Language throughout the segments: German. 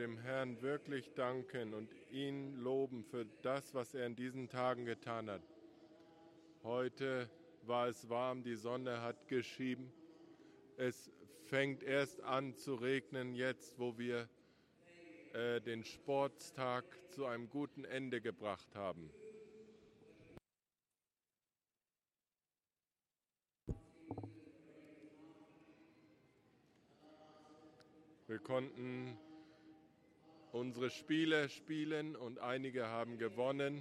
dem Herrn wirklich danken und ihn loben für das, was er in diesen Tagen getan hat. Heute war es warm, die Sonne hat geschienen. Es fängt erst an zu regnen jetzt, wo wir den Sportstag zu einem guten Ende gebracht haben. Wir konnten unsere Spiele spielen und einige haben gewonnen.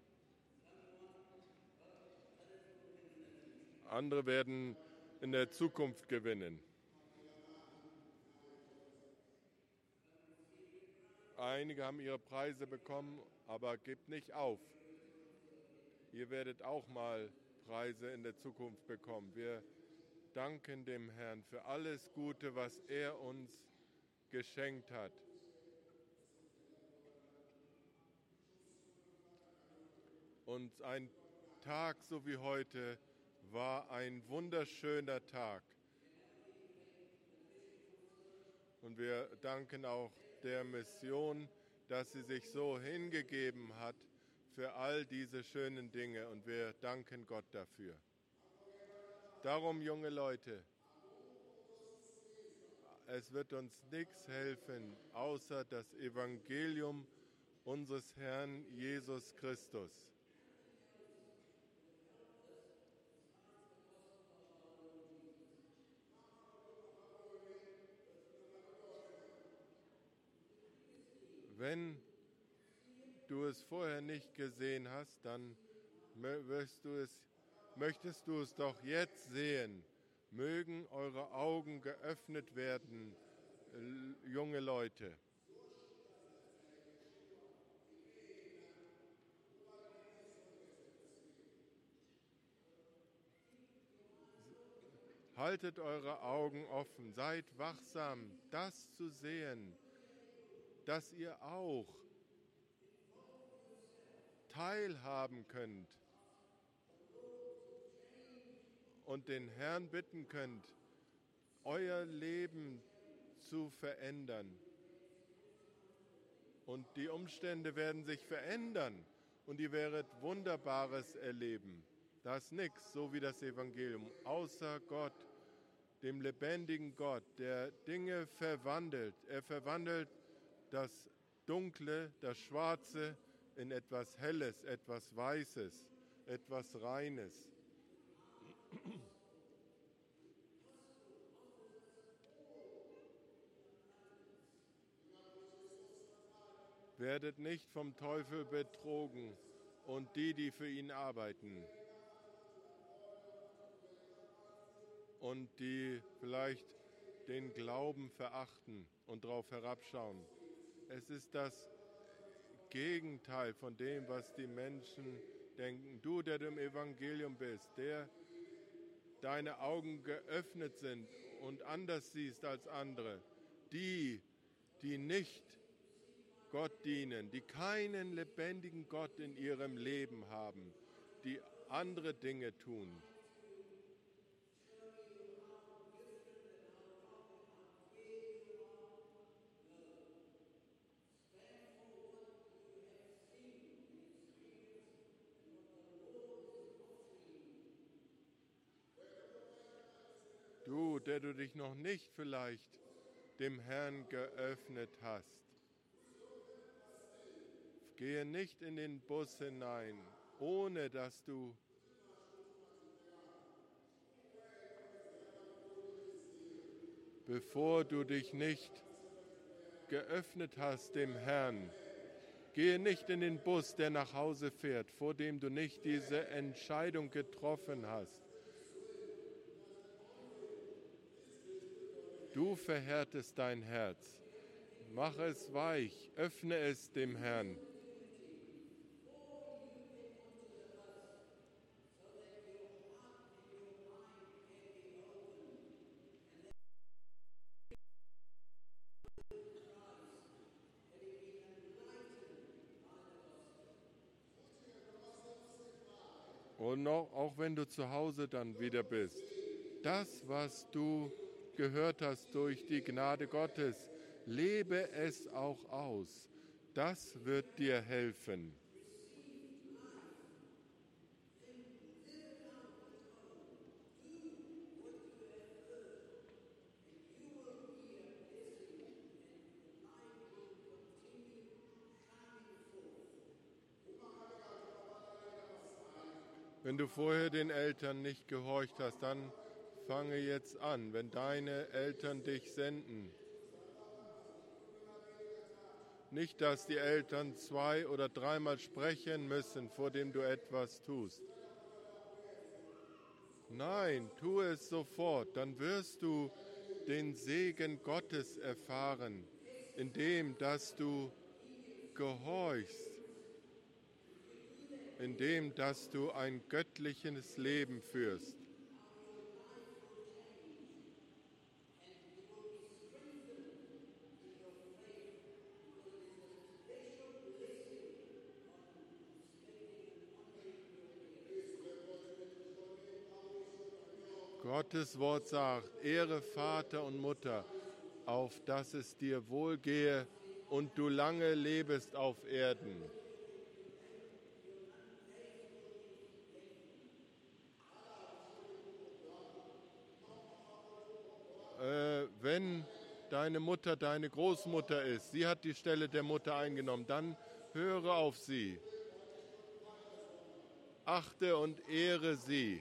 Andere werden in der Zukunft gewinnen. Einige haben ihre Preise bekommen, aber gebt nicht auf. Ihr werdet auch mal Preise in der Zukunft bekommen. Wir danken dem Herrn für alles Gute, was er uns geschenkt hat. Und ein Tag so wie heute war ein wunderschöner Tag. Und wir danken auch der Mission, dass sie sich so hingegeben hat für all diese schönen Dinge. Und wir danken Gott dafür. Darum, junge Leute, es wird uns nichts helfen, außer das Evangelium unseres Herrn Jesus Christus. Wenn du es vorher nicht gesehen hast, dann möchtest du es doch jetzt sehen. Mögen eure Augen geöffnet werden, junge Leute. Haltet eure Augen offen, seid wachsam, das zu sehen, dass ihr auch teilhaben könnt und den Herrn bitten könnt, euer Leben zu verändern. Und die Umstände werden sich verändern und ihr werdet Wunderbares erleben. Da ist nichts, so wie das Evangelium, außer Gott, dem lebendigen Gott, der Dinge verwandelt. Er verwandelt das Dunkle, das Schwarze in etwas Helles, etwas Weißes, etwas Reines. Werdet nicht vom Teufel betrogen und die für ihn arbeiten und die vielleicht den Glauben verachten und darauf herabschauen. Es ist das Gegenteil von dem, was die Menschen denken. Du, der du im Evangelium bist, der deine Augen geöffnet sind und anders siehst als andere, die nicht Gott dienen, die keinen lebendigen Gott in ihrem Leben haben, die andere Dinge tun. Du, der du dich noch nicht vielleicht dem Herrn geöffnet hast, gehe nicht in den Bus hinein, ohne dass du bevor du dich nicht geöffnet hast dem Herrn. Gehe nicht in den Bus, der nach Hause fährt, vor dem du nicht diese Entscheidung getroffen hast. Du verhärtest dein Herz. Mach es weich, öffne es dem Herrn. Und auch wenn du zu Hause dann wieder bist, das, was du gehört hast durch die Gnade Gottes, Lebe es auch aus. Das wird dir helfen. Wenn du vorher den Eltern nicht gehorcht hast, dann fange jetzt an, wenn deine Eltern dich senden. Nicht, dass die Eltern 2- oder 3-mal sprechen müssen, vor dem du etwas tust. Nein, tu es sofort, dann wirst du den Segen Gottes erfahren, indem dass du gehorchst, indem dass du ein göttliches Leben führst. Gottes Wort sagt, ehre Vater und Mutter, auf dass es dir wohlgehe und du lange lebest auf Erden. Wenn deine Mutter deine Großmutter ist, sie hat die Stelle der Mutter eingenommen, dann höre auf sie. Achte und ehre sie.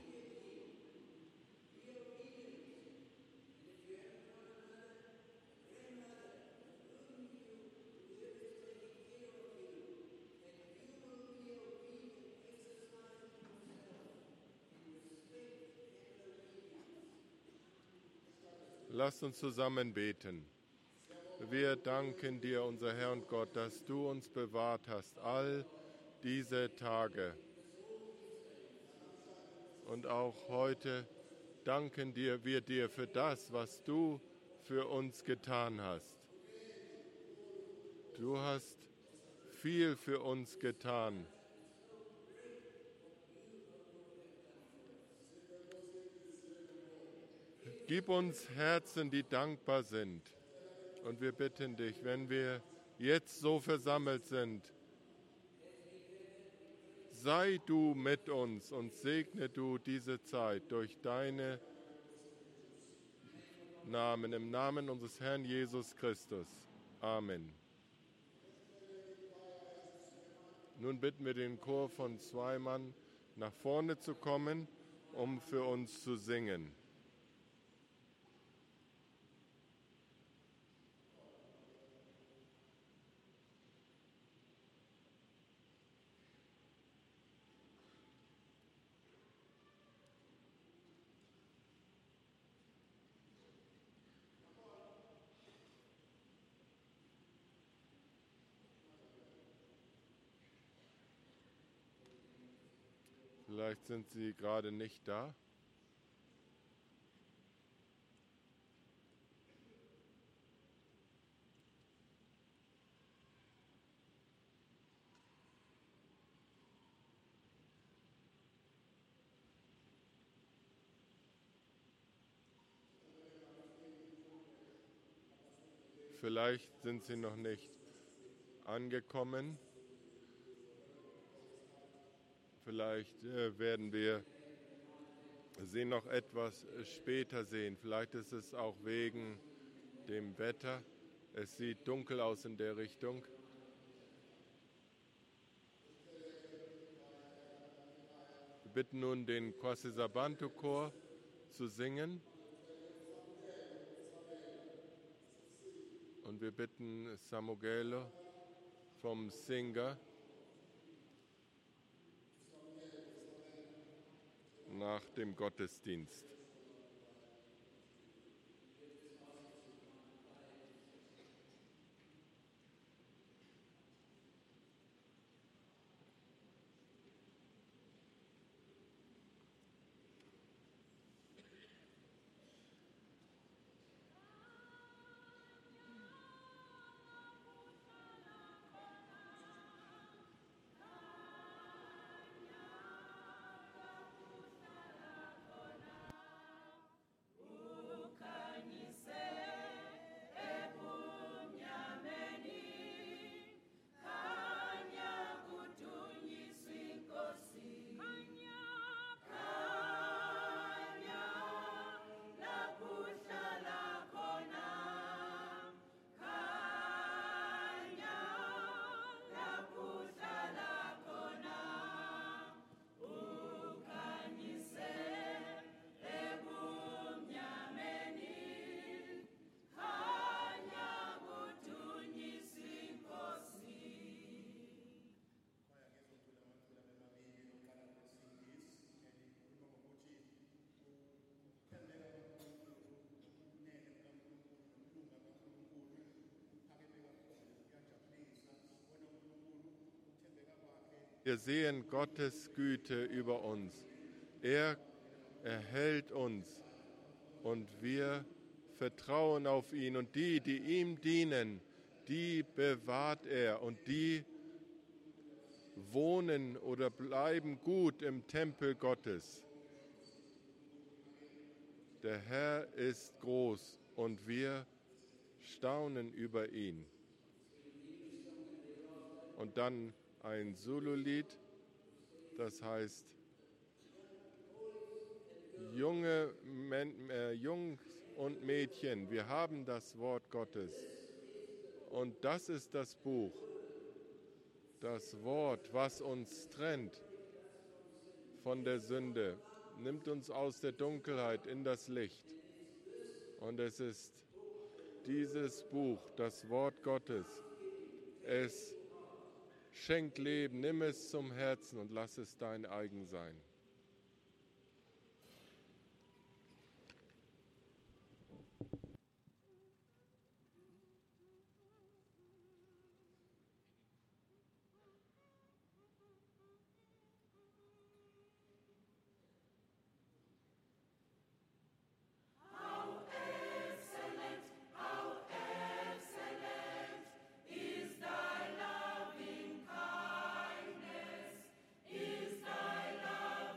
Lasst uns zusammen beten. Wir danken dir, unser Herr und Gott, dass du uns bewahrt hast, all diese Tage. Und auch heute danken wir dir für das, was du für uns getan hast. Du hast viel für uns getan. Gib uns Herzen, die dankbar sind. Und wir bitten dich, wenn wir jetzt so versammelt sind, sei du mit uns und segne du diese Zeit durch deine Namen, im Namen unseres Herrn Jesus Christus. Amen. Nun bitten wir den Chor von 2 Mann nach vorne zu kommen, um für uns zu singen. Vielleicht sind sie gerade nicht da. Vielleicht sind sie noch nicht angekommen. Vielleicht werden wir sie noch etwas später sehen. Vielleicht ist es auch wegen dem Wetter. Es sieht dunkel aus in der Richtung. Wir bitten nun den Kwasisabantu-Chor zu singen. Und wir bitten Samugelo vom Singer nach dem Gottesdienst. wir sehen Gottes Güte über uns. Er erhält uns und wir vertrauen auf ihn. Und die, die ihm dienen, die bewahrt er und die wohnen oder bleiben gut im Tempel Gottes. Der Herr ist groß und wir staunen über ihn. Und dann ein Zulu-Lied, das heißt Jungs und Mädchen, wir haben das Wort Gottes. Und das ist das Buch, das Wort, was uns trennt von der Sünde, nimmt uns aus der Dunkelheit in das Licht. Und es ist dieses Buch, das Wort Gottes. Es schenkt Leben, nimm es zum Herzen und lass es dein eigen sein. Is thy loving kindness, is thy love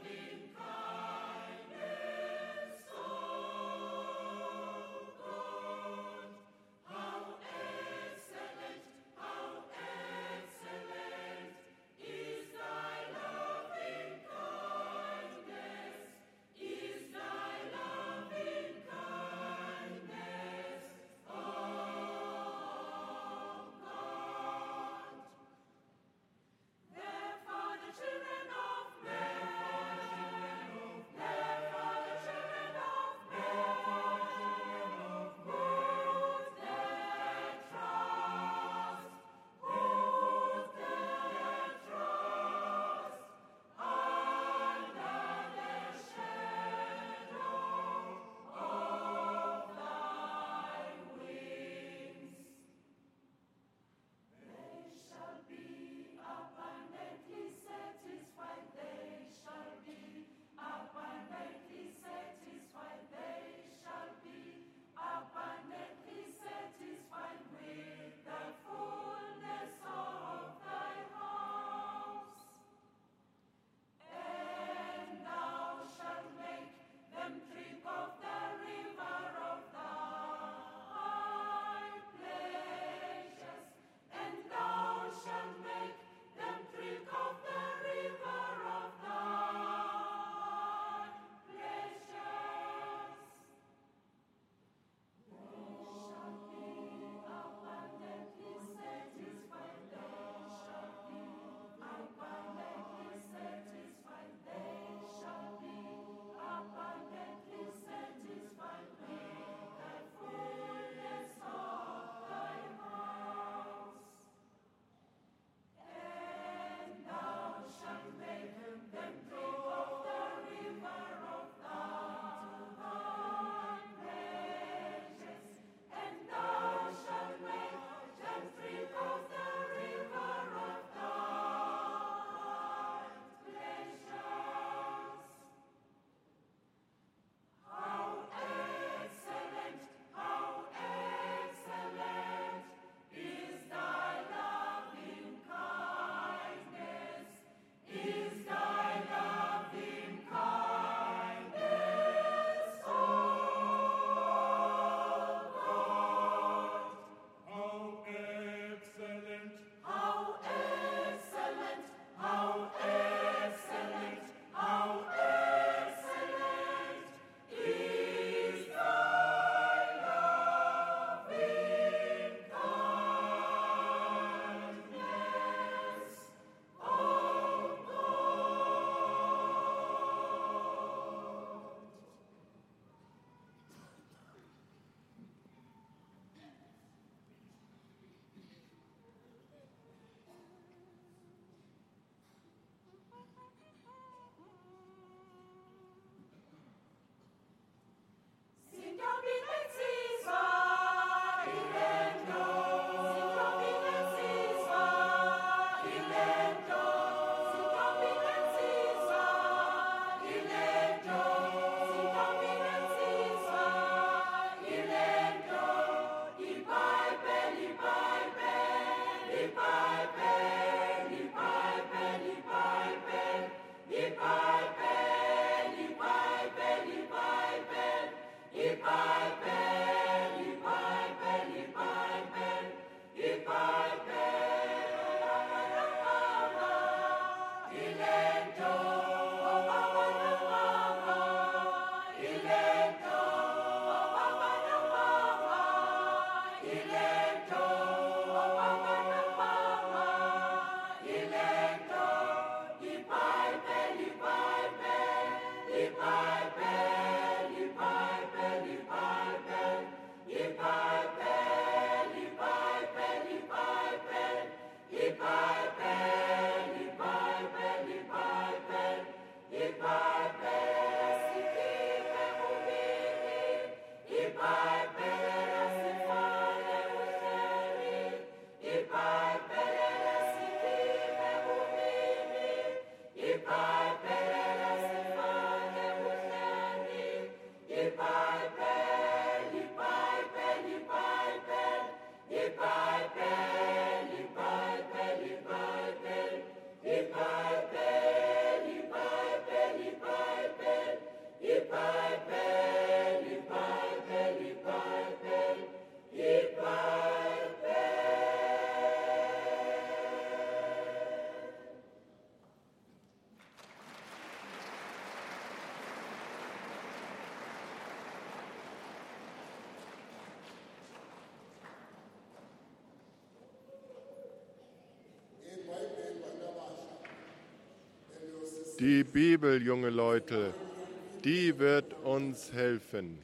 Die Bibel, junge Leute, die wird uns helfen.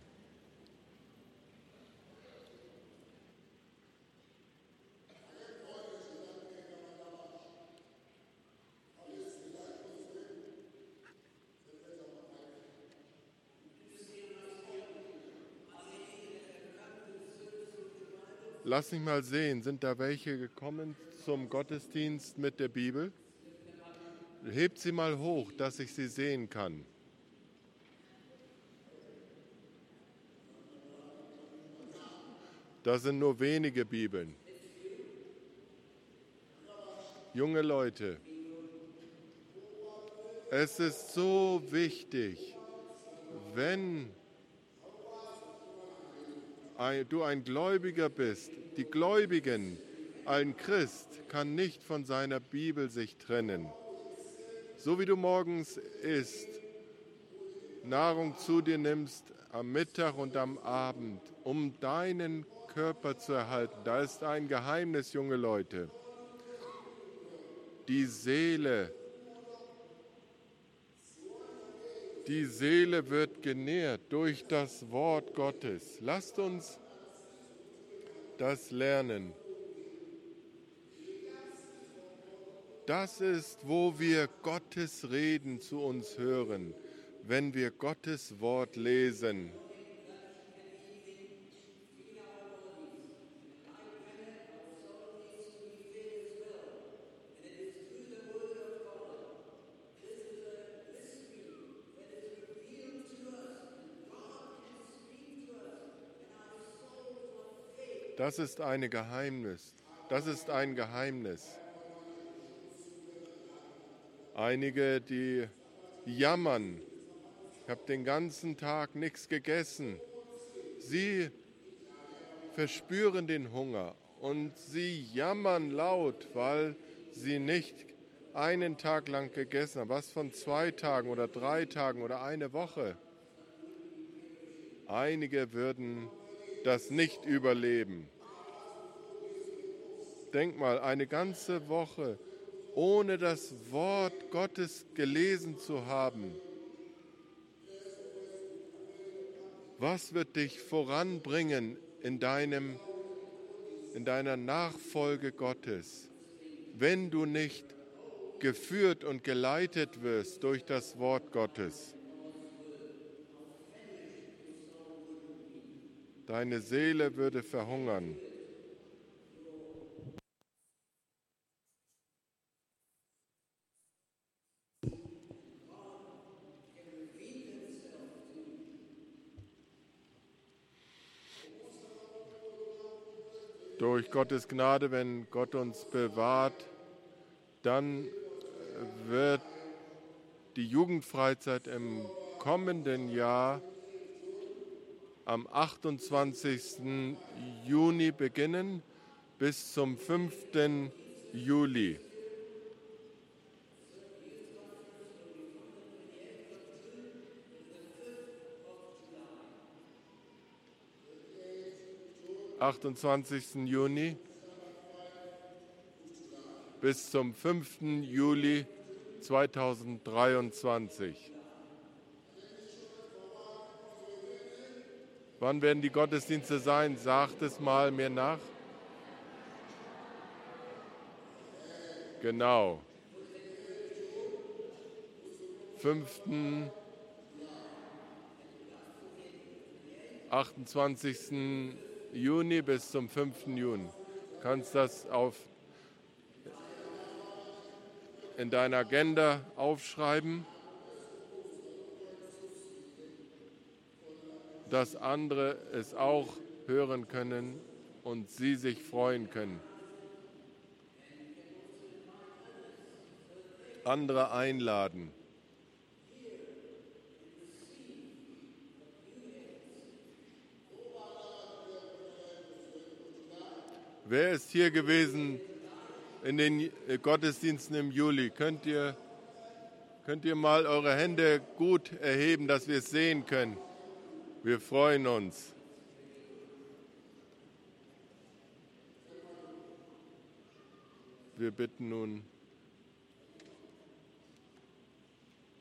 Lass mich mal sehen, sind da welche gekommen zum Gottesdienst mit der Bibel? Hebt sie mal hoch, dass ich sie sehen kann. Das sind nur wenige Bibeln. Junge Leute, es ist so wichtig, wenn du ein Gläubiger bist. Die Gläubigen, ein Christ kann nicht von seiner Bibel sich trennen. So wie du morgens isst, Nahrung zu dir nimmst, am Mittag und am Abend, um deinen Körper zu erhalten. Da ist ein Geheimnis, junge Leute. Die Seele wird genährt durch das Wort Gottes. Lasst uns das lernen. Das ist, wo wir Gottes Reden zu uns hören, wenn wir Gottes Wort lesen. Das ist ein Geheimnis. Das ist ein Geheimnis. Einige, die jammern, ich habe den ganzen Tag nichts gegessen. Sie verspüren den Hunger und sie jammern laut, weil sie nicht einen Tag lang gegessen haben. Was von 2 Tagen oder 3 Tagen oder eine Woche? Einige würden das nicht überleben. Denk mal, eine ganze Woche ohne das Wort Gottes gelesen zu haben. Was wird dich voranbringen in deiner Nachfolge Gottes, wenn du nicht geführt und geleitet wirst durch das Wort Gottes? Deine Seele würde verhungern. Durch Gottes Gnade, wenn Gott uns bewahrt, dann wird die Jugendfreizeit im kommenden Jahr am 28. Juni beginnen bis zum 5. Juli. Am 28. Juni bis zum 5. Juli 2023. Wann werden die Gottesdienste sein? Sagt es mal mir nach. Genau. 5. 28. Juni bis zum 5. Juni. Du kannst das in deiner Agenda aufschreiben, dass andere es auch hören können und sie sich freuen können. Andere einladen. Wer ist hier gewesen in den Gottesdiensten im Juli? Könnt ihr mal eure Hände gut erheben, dass wir es sehen können? Wir freuen uns. Wir bitten nun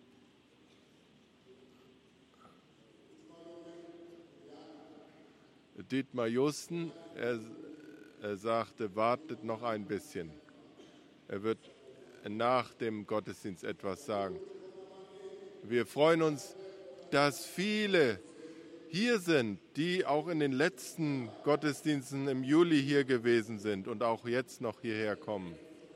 Dietmar Justen. Er sagte, wartet noch ein bisschen. Er wird nach dem Gottesdienst etwas sagen. Wir freuen uns, dass viele hier sind, die auch in den letzten Gottesdiensten im Juli hier gewesen sind und auch jetzt noch hierher kommen.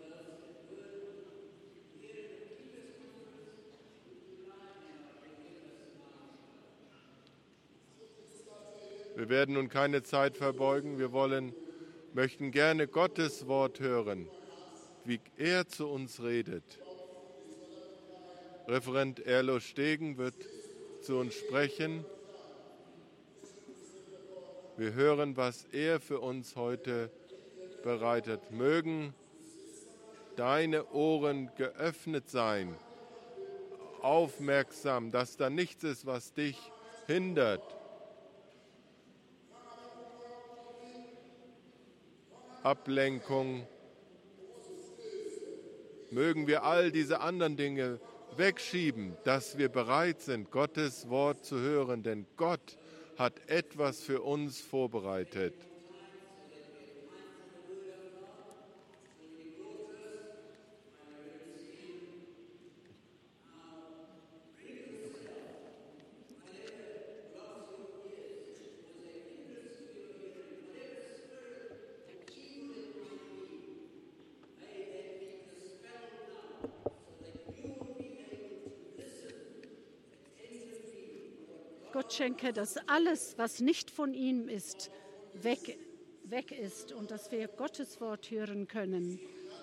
Wir werden nun keine Zeit verbeugen. Wir möchten gerne Gottes Wort hören, wie er zu uns redet. Referent Erlo Stegen wird zu uns sprechen. Wir hören, was er für uns heute bereitet. Mögen deine Ohren geöffnet sein, aufmerksam, dass da nichts ist, was dich hindert. Ablenkung. Mögen wir all diese anderen Dinge wegschieben, dass wir bereit sind, Gottes Wort zu hören, denn Gott hat etwas für uns vorbereitet. Gott schenke, dass alles, was nicht von ihm ist, weg ist und dass wir Gottes Wort hören können.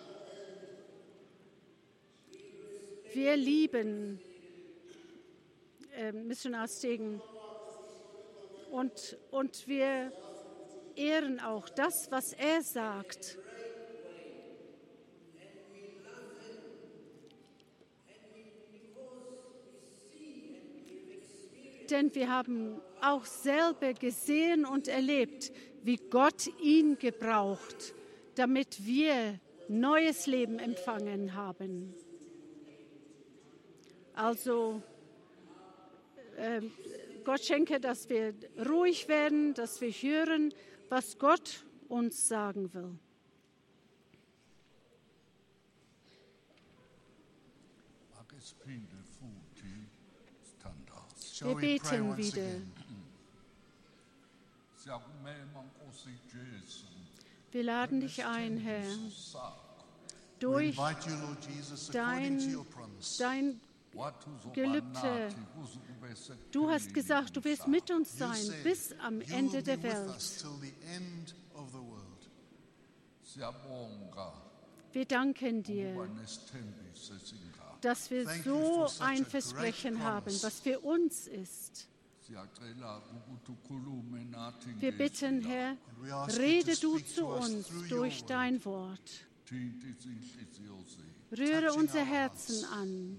Wir lieben Missionar Stegen und wir ehren auch das, was er sagt. Denn wir haben auch selber gesehen und erlebt, wie Gott ihn gebraucht, damit wir neues Leben empfangen haben. Also Gott schenke, dass wir ruhig werden, dass wir hören, was Gott uns sagen will. Wir beten wieder. Wir laden dich ein, Herr, durch dein Gelübde. Du hast gesagt, du wirst mit uns sein bis am Ende der Welt. Wir danken dir, dass wir so ein Versprechen haben, was für uns ist. Wir bitten, Herr, rede du zu uns durch dein Wort. Rühre unser Herzen an.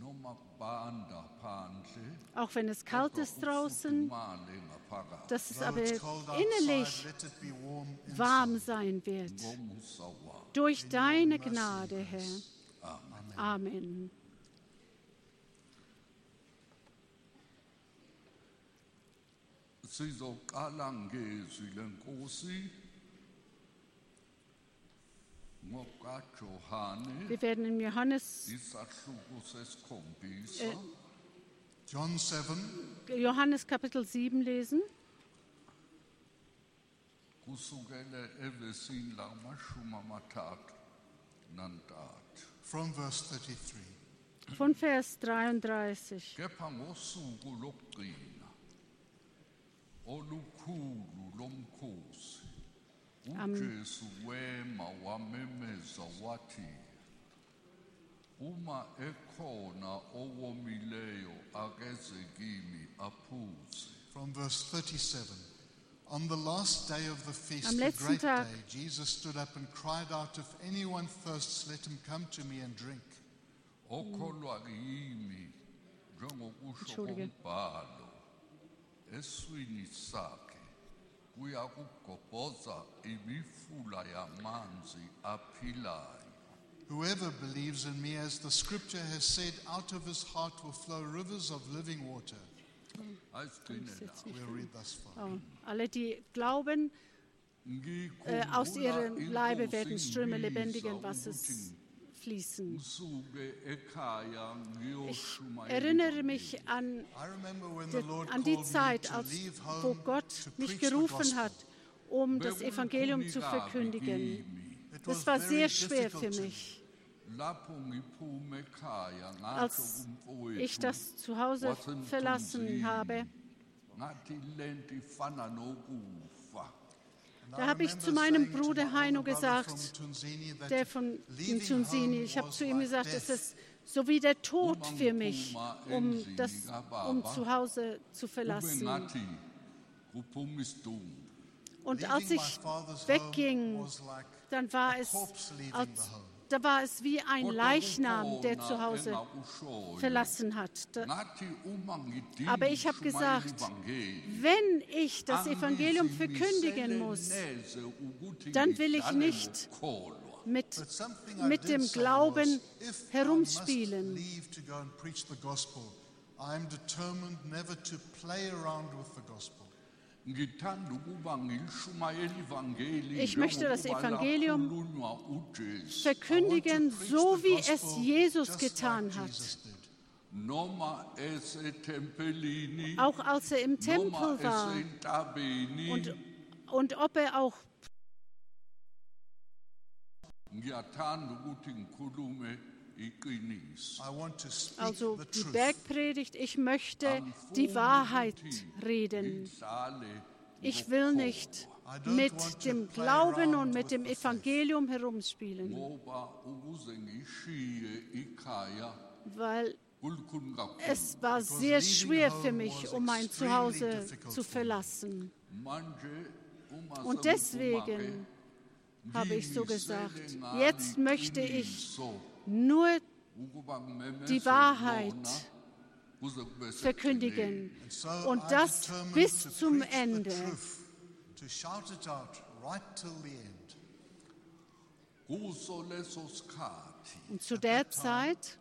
Auch wenn es kalt ist draußen, dass es aber innerlich warm sein wird. Durch deine Gnade, Herr. Amen. Wir werden in Johannes Kapitel 7 lesen. From verse 33. Von Vers 33. Olukhulu lomkhosi uJesu wema wamemeza wathi uma ekhona owomileyo akeze kimi aphuze. From verse 37. On the last day of the feast, Am the letzten great Tag. day, Jesus stood up and cried out, "If anyone thirsts, let him come to me and drink." Okholwa kimi njengokusho Entschuldige. kombhalo eswini sakhe kuyakugobhoza imifula yamanzi aphilayo. Whoever believes in me, as the scripture has said, out of his heart will flow rivers of living water. We'll read thus far. Oh, alle, die glauben, aus ihrem Leibe werden Ströme lebendigen Wassers fließen. Ich erinnere mich an I remember when the Lord die called me Zeit, to leave wo home Gott to mich preach the gerufen gospel. hat, um das Evangelium zu verkündigen. It Das was war very sehr schwer difficult für to me. mich. Als ich das Zuhause verlassen habe, da habe ich zu meinem Bruder Heino gesagt, der von Tunzini, ich habe zu ihm gesagt, es ist so wie der Tod für mich, um zu Hause zu verlassen. Und als ich wegging, dann war es wie ein Leichnam, der zu Hause verlassen hat. Aber ich habe gesagt, wenn ich das Evangelium verkündigen muss, dann will ich nicht mit dem Glauben herumspielen. I'm determined never to play around with the gospel. Ich möchte das Evangelium verkündigen, so wie es Jesus getan hat. Auch als er im Tempel war und ob er auch also die Bergpredigt, ich möchte die Wahrheit reden. Ich will nicht mit dem Glauben und mit dem Evangelium herumspielen, weil es war sehr schwer für mich, um mein Zuhause zu verlassen. Und deswegen habe ich so gesagt, jetzt möchte ich nur die Wahrheit verkündigen und das bis zum Ende. Und zu der Zeit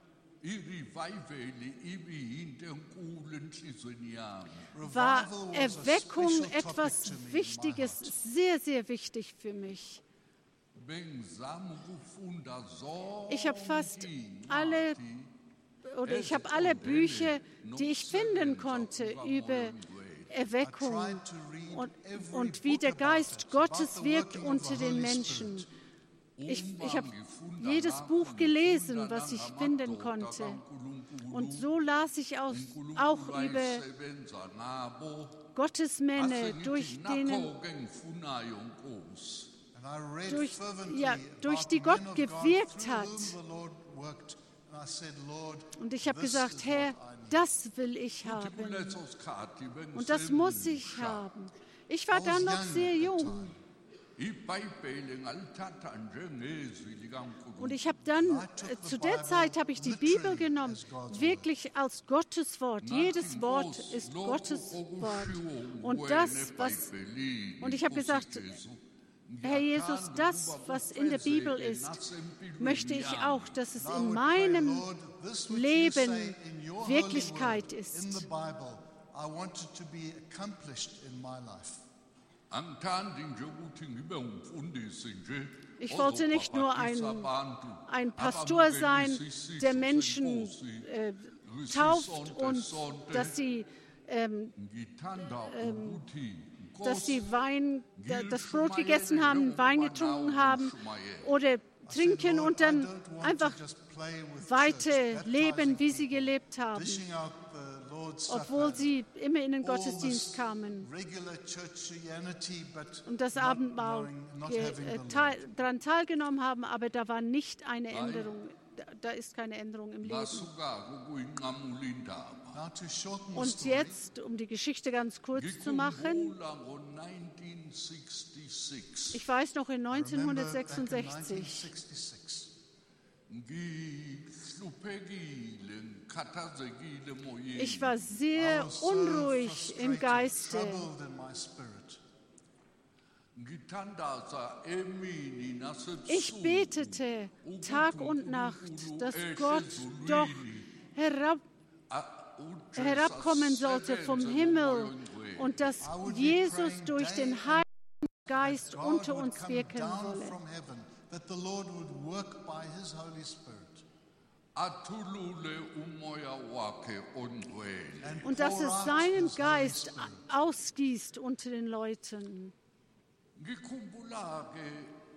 war Erweckung etwas Wichtiges, sehr, sehr wichtig für mich. Ich habe fast alle Bücher, die ich finden konnte über Erweckung und wie der Geist Gottes wirkt unter den Menschen. Ich habe jedes Buch gelesen, was ich finden konnte. Und so las ich auch über Gottes Männer, durch die Gott gewirkt hat. Und ich habe gesagt, Herr, das will ich haben. Und das muss ich haben. Ich war dann noch sehr jung. Und ich habe dann, zu der Zeit habe ich die Bibel genommen, wirklich als Gottes Wort. Jedes Wort ist Gottes Wort. Und ich habe gesagt, Herr Jesus, das, was in der Bibel ist, möchte ich auch, dass es in meinem Leben Wirklichkeit ist. Ich wollte nicht nur ein Pastor sein, der Menschen tauft und dass sie das Brot gegessen haben, Wein getrunken haben oder trinken und dann einfach weiter leben, wie sie gelebt haben, obwohl sie immer in den Gottesdienst kamen und das Abendmahl daran teilgenommen haben, aber da war nicht eine Änderung, da ist keine Änderung im Leben. Und jetzt, um die Geschichte ganz kurz zu machen, ich weiß noch in 1966, ich war sehr unruhig im Geiste. Ich betete Tag und Nacht, dass Gott doch herabkommen sollte vom Himmel und dass Jesus durch den Heiligen Geist unter uns wirken wolle. From heaven, that the Lord would work by his Holy Spirit. athulule umoya wakhe ongcwele And Und dass pour es out seinen his Holy Geist Spirit. ausgießt unter den Leuten. ngikhumbula ke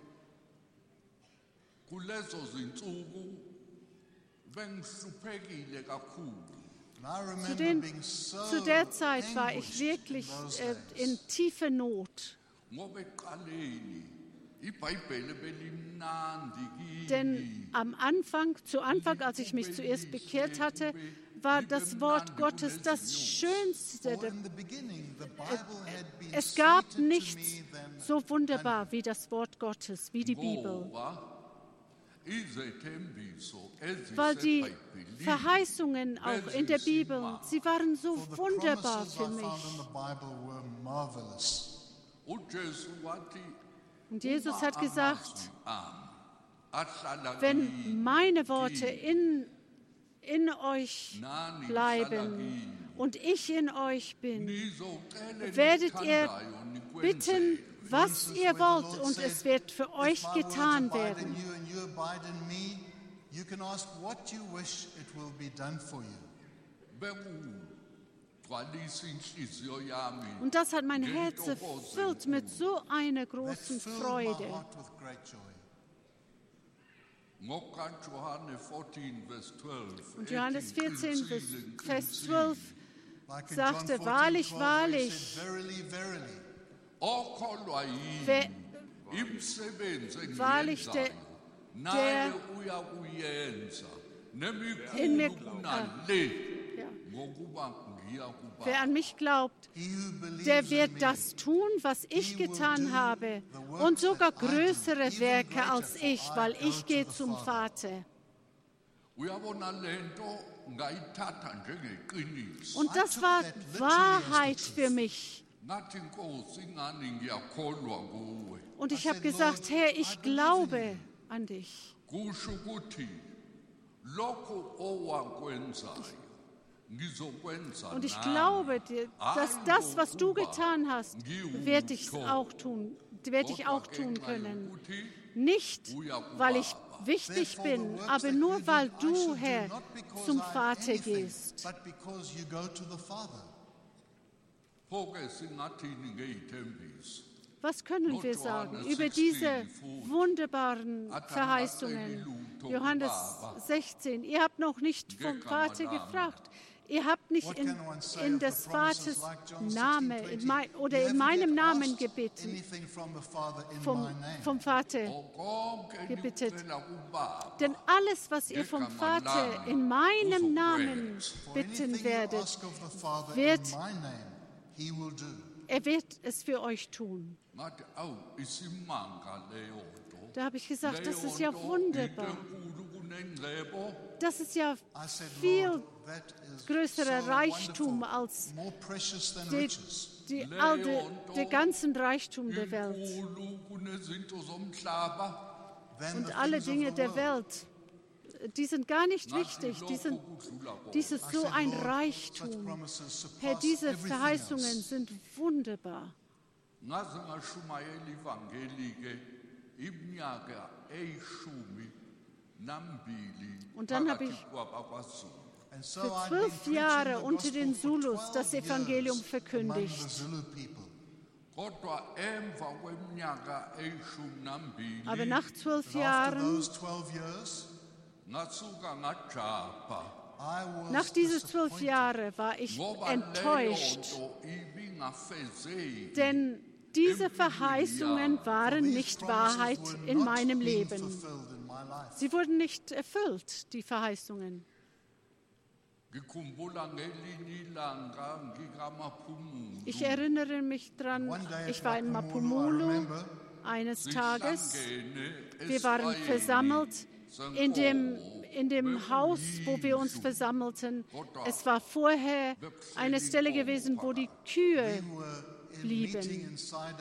kulezo zinsuku bengihluphekile kakhulu And I remember being so Zu der Zeit war ich anguished wirklich in those in days. tiefer Not. ngoba eqaleni iBhayibheli belimnandi kimi Denn zu Anfang, als ich mich zuerst bekehrt hatte, war das Wort Gottes das Schönste. For in the beginning, the Bible had been Es gab sweeter to nichts me than so wunderbar wie das Wort Gottes, wie die Bibel. ngoba izethembiso Weil die ezisebhayibhelini Verheißungen auch in der Bibel, sie waren so for the wunderbar promises für I found in mich. the Bible were marvelous. uJesu wathi Und Jesus hat gesagt, ahlala kimi, wenn meine Worte in euch nani bleiben und ich in euch bin, nizocela werdet ihr enikuthandayo nikwenze. bitten, was ihr wollt, und es wird für euch If my words getan abide werden. in you and you abide in me, you can ask what you wish, it will be done for you. bekugcwalisa inhliziyo yami Und das hat mein Herz erfüllt mit so einer That großen filled my Freude. heart with great joy. ngokaJohane 14 verse 12 Und Johannes ethi, 14, "Ngiqinisile, Vers ngiqinisile, 12 Like in sagte, John 14, wahrlich, 12, where he wahrlich, said, verily, verily, okholwa yini wer, imisebenzi Wahrlich, engiyenzayo naye uyakuyenza in mir- nemikhulu kunale ja, ngokuba ngiya kuba wer an mich glaubt, he who believes der in wird me, das tun, was ich getan habe, und sogar größere Werke als ich, weil ich gehe zum Vater. uyabona lento ngayithatha njengeqiniso Und das war Wahrheit für mich. ngathi Nkosi ngani ngiyakholwa kuwe Und ich habe gesagt, Herr, ich glaube an dich. kusho ukuthi lokho owakwenzayo ngizokwenza Und ich nami. glaube dir, dass das, was du getan hast, werde ich auch tun können. ukuthi Nicht, weil ich wichtig bin, aber nur, weil du, Herr, zum Vater gehst. but because you go to the Father. phoke singathini ngeyithembiso Was können wir sagen über diese wunderbaren Verheißungen? Johannes 16, ihr habt noch nicht vom Vater gefragt. Ihr habt nicht in des Vaters Namen oder in meinem Namen gebeten, Anything from the Father in vom my name. Vater konke gebeten. enikufela kubaba Denn alles, was ihr vom Vater in meinem Namen For bitten anything you werdet, ask of the Father wird- in my name, he will do. er wird es für euch tun. ngathi awu isimanga leyo nto Da habe ich gesagt, das Leyo ist ja nto wunderbar. into enkulu kunengcebo Das ist ja I said, viel Lord, that is größerer so Reichtum wonderful, als more precious than die, riches. der ganzen Reichtum der Welt. inkulu kunezinto zomhlaba Than Und the alle things of Dinge the der world. Welt, die sind gar nicht wichtig. Dies ist I so said, ein Lord, such Reichtum. promises surpass Herr, diese everything Verheißungen else. sind wunderbar. ngaze ngashumayela ivangeli ke iminyaka eyishumi nambili Und dann habe phakathi ich kwabakwaZulu. And so Für I've been 12 preaching Jahre the unter den gospel for Zulus 12 das Evangelium years verkündigt. among the Zulu people. kodwa emva kweminyaka eyishumi Aber nambili nach 12 But after Jahren, those 12 years, ngasuka ngajapha I was nach diesen 12 disappointed. Jahren war ich ngoba leyo enttäuscht, nto ibingafezeki denn diese Verheißungen waren These nicht promises Wahrheit were in not meinem being Leben. fulfilled in my life. Sie wurden nicht erfüllt, die Verheißungen. ngikhumbula ngelinye ilanga ngikamaphumulo Ich erinnere mich dran, One day ich at war in Mapumulo, I Mapumulo remember, eines Tages. sihlangene Wir waren esirayeli versammelt in dem Haus, wo wir uns versammelten. Es war vorher eine Stelle gewesen, wo die Kühe we were blieben. meeting inside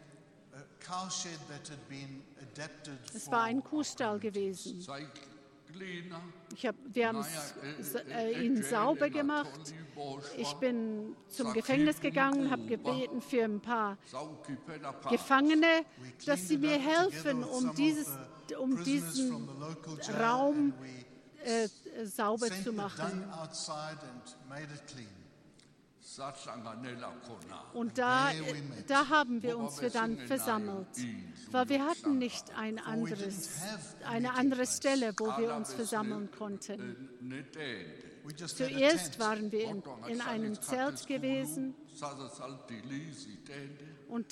a cowshed that had been adapted Es for war ein Kuhstall gewesen. Wir haben ihn sauber gemacht. Ich bin zum Gefängnis gegangen, habe gebeten für ein paar Gefangene, dass sie mir helfen, um diesen Raum sauber zu machen. Und da haben wir uns dann versammelt, weil wir hatten nicht eine andere Stelle, wo wir uns versammeln konnten. Zuerst waren wir in einem Zelt gewesen und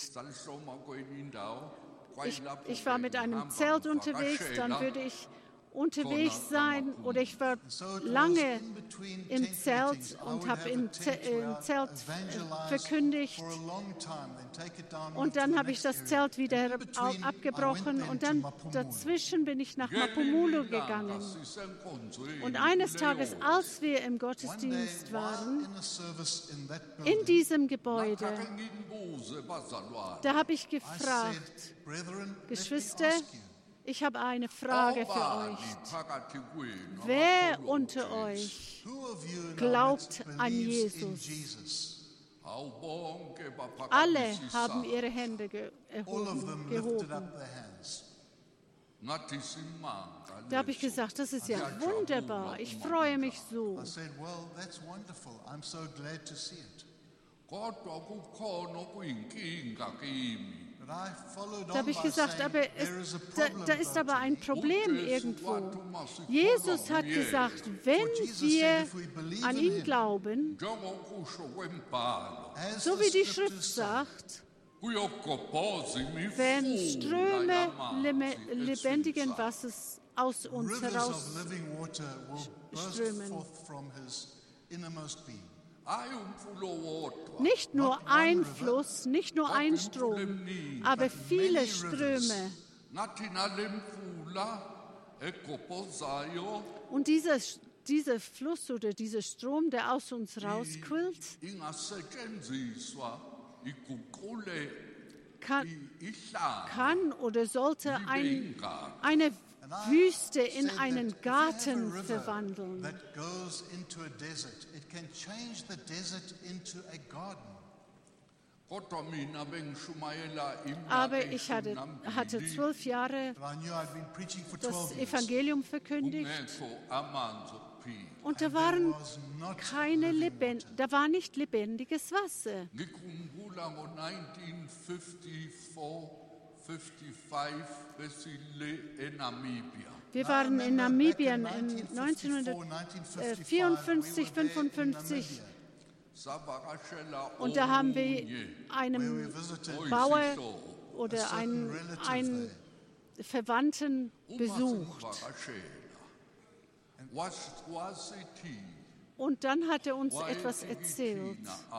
ich war mit einem Zelt unterwegs, dann würde ich unterwegs sein oder ich war lange im Zelt und habe im Zelt verkündigt und dann habe ich das Zelt wieder abgebrochen und dann dazwischen bin ich nach Mapumulo gegangen. Und eines Tages, als wir im Gottesdienst waren, in diesem Gebäude, da habe ich gefragt, Geschwister, ich habe eine Frage für euch. Wer unter euch glaubt an Jesus? Alle haben ihre Hände gehoben. Da habe ich gesagt, das ist ja wunderbar. Ich freue mich so. Da habe ich gesagt, aber da ist aber ein Problem irgendwo. Jesus hat gesagt, wenn wir an ihn glauben, so wie die Schrift sagt, wenn Ströme lebendigen Wassers aus uns heraus strömen. Nicht nur ein Fluss, nicht nur ein Strom, aber viele Ströme. Und dieser Fluss oder dieser Strom, der aus uns rausquillt, kann oder sollte eine Wüste in einen Garten verwandeln. Aber ich hatte 12 Jahre das Evangelium verkündigt und da war nicht lebendiges Wasser. Wir waren in Namibien in 1954, 55 und da haben wir einem Bauer oder einen Verwandten besucht. Und dann hat er uns etwas erzählt.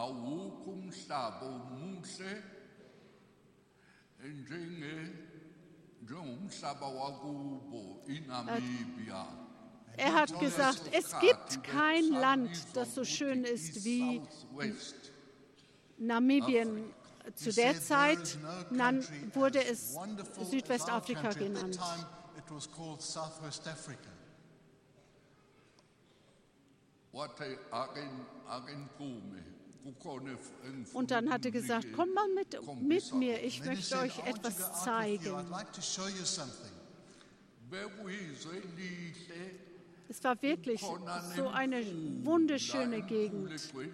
Er hat gesagt, es gibt kein Land, das so schön ist wie Namibien. Zu der Zeit wurde es Südwestafrika genannt. Und dann hat er gesagt, komm mal mit mir, ich möchte euch etwas zeigen. Es war wirklich so eine wunderschöne Gegend.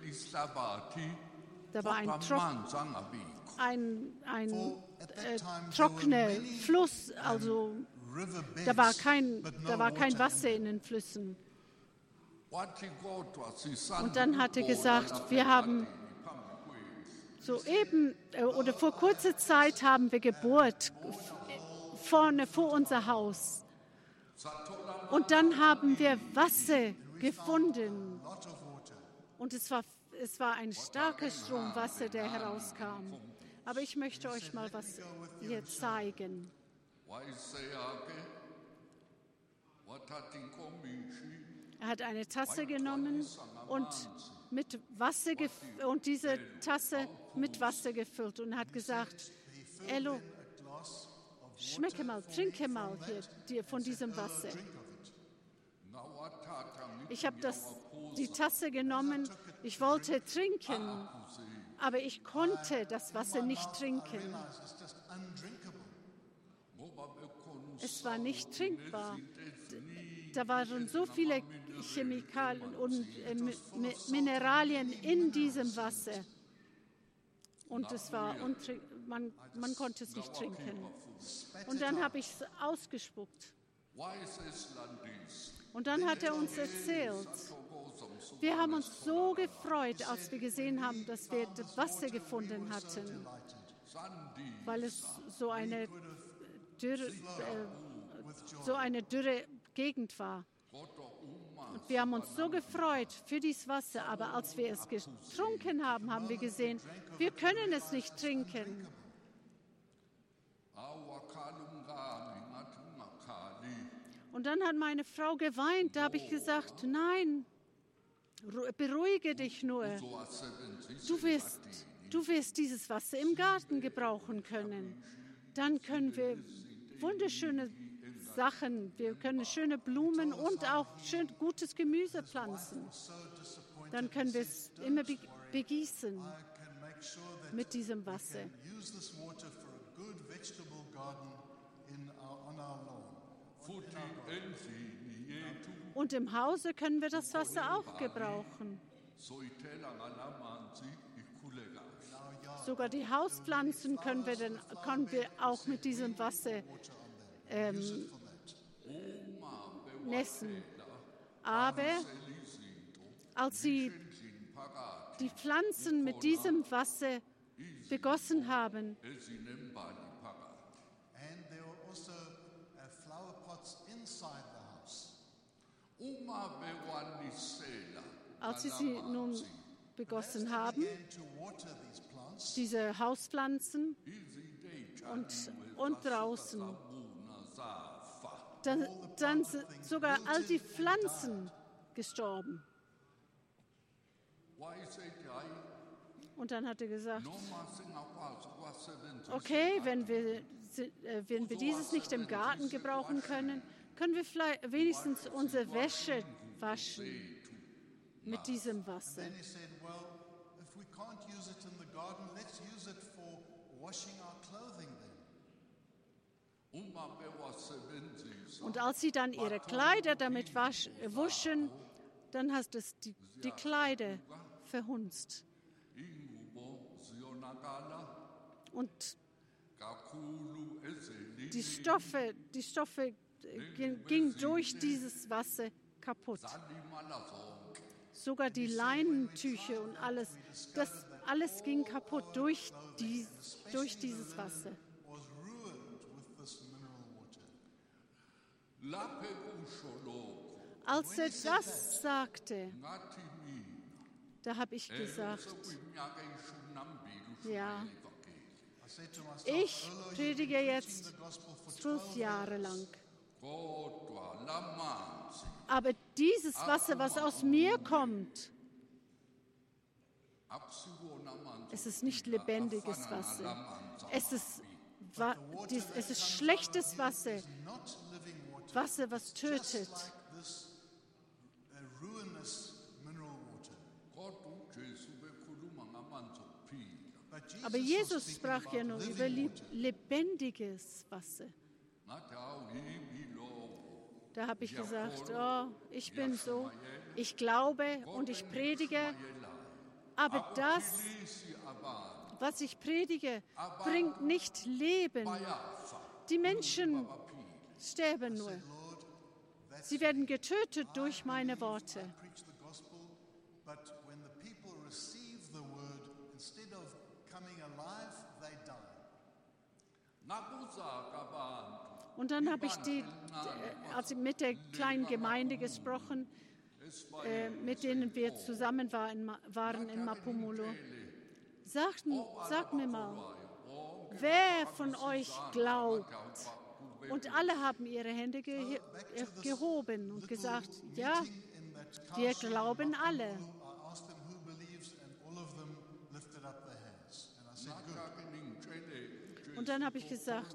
Da war ein trockener Fluss, also da war kein Wasser in den Flüssen. Und dann hat er gesagt, wir haben soeben oder vor kurzer Zeit haben wir Geburt vorne vor unser Haus. Und dann haben wir Wasser gefunden. Und es war ein starker Strom Wasser, der herauskam. Aber ich möchte euch mal was hier zeigen. Er hat eine Tasse genommen und diese Tasse mit Wasser gefüllt und hat gesagt, Elo, schmecke mal, trinke mal hier von diesem Wasser. Ich habe die Tasse genommen, ich wollte trinken, aber ich konnte das Wasser nicht trinken. Es war nicht trinkbar. Da waren so viele Chemikalien und Mineralien in diesem Wasser. Und es war man konnte es nicht trinken. Und dann habe ich es ausgespuckt. Und dann hat er uns erzählt, wir haben uns so gefreut, als wir gesehen haben, dass wir das Wasser gefunden hatten, weil es so eine dürre Gegend war. Und wir haben uns so gefreut für dieses Wasser, aber als wir es getrunken haben, haben wir gesehen, wir können es nicht trinken. Und dann hat meine Frau geweint, da habe ich gesagt, nein, beruhige dich nur. Du wirst dieses Wasser im Garten gebrauchen können. Dann können wir wunderschöne Sachen, wir können schöne Blumen und auch schön gutes Gemüse pflanzen. Dann können wir es immer begießen mit diesem Wasser. Und im Hause können wir das Wasser auch gebrauchen. Sogar die Hauspflanzen können wir auch mit diesem Wasser nässen. Aber als sie die Pflanzen mit diesem Wasser begossen haben, als sie nun begossen haben, diese Hauspflanzen und draußen, dann sind sogar all die Pflanzen gestorben. Und dann hat er gesagt, okay, wenn wir dieses nicht im Garten gebrauchen können, können wir vielleicht wenigstens unsere Wäsche waschen mit diesem Wasser. Und als sie dann ihre Kleider damit wuschen, dann hat es die Kleider verhunzt. Und die Stoffe gingen durch dieses Wasser kaputt. Sogar die Leinentücher und alles ging kaputt durch dieses Wasser. Als er das sagte, da habe ich gesagt, ja, ich predige jetzt 12 Jahre lang. Aber dieses Wasser, was aus mir kommt, es ist nicht lebendiges Wasser. Es ist schlechtes Wasser. Wasser, was tötet. Aber Jesus sprach ja nur über lebendiges Wasser. Da habe ich gesagt, ich bin so, ich glaube und ich predige, aber das, was ich predige, bringt nicht Leben. Die Menschen sterben nur. Sie werden getötet durch meine Worte. Und dann habe ich also mit der kleinen Gemeinde gesprochen, mit denen wir zusammen waren in Mapumulo. Sagt mir mal, wer von euch glaubt? Und alle haben ihre Hände gehoben und gesagt, ja, wir glauben alle. Und dann habe ich gesagt,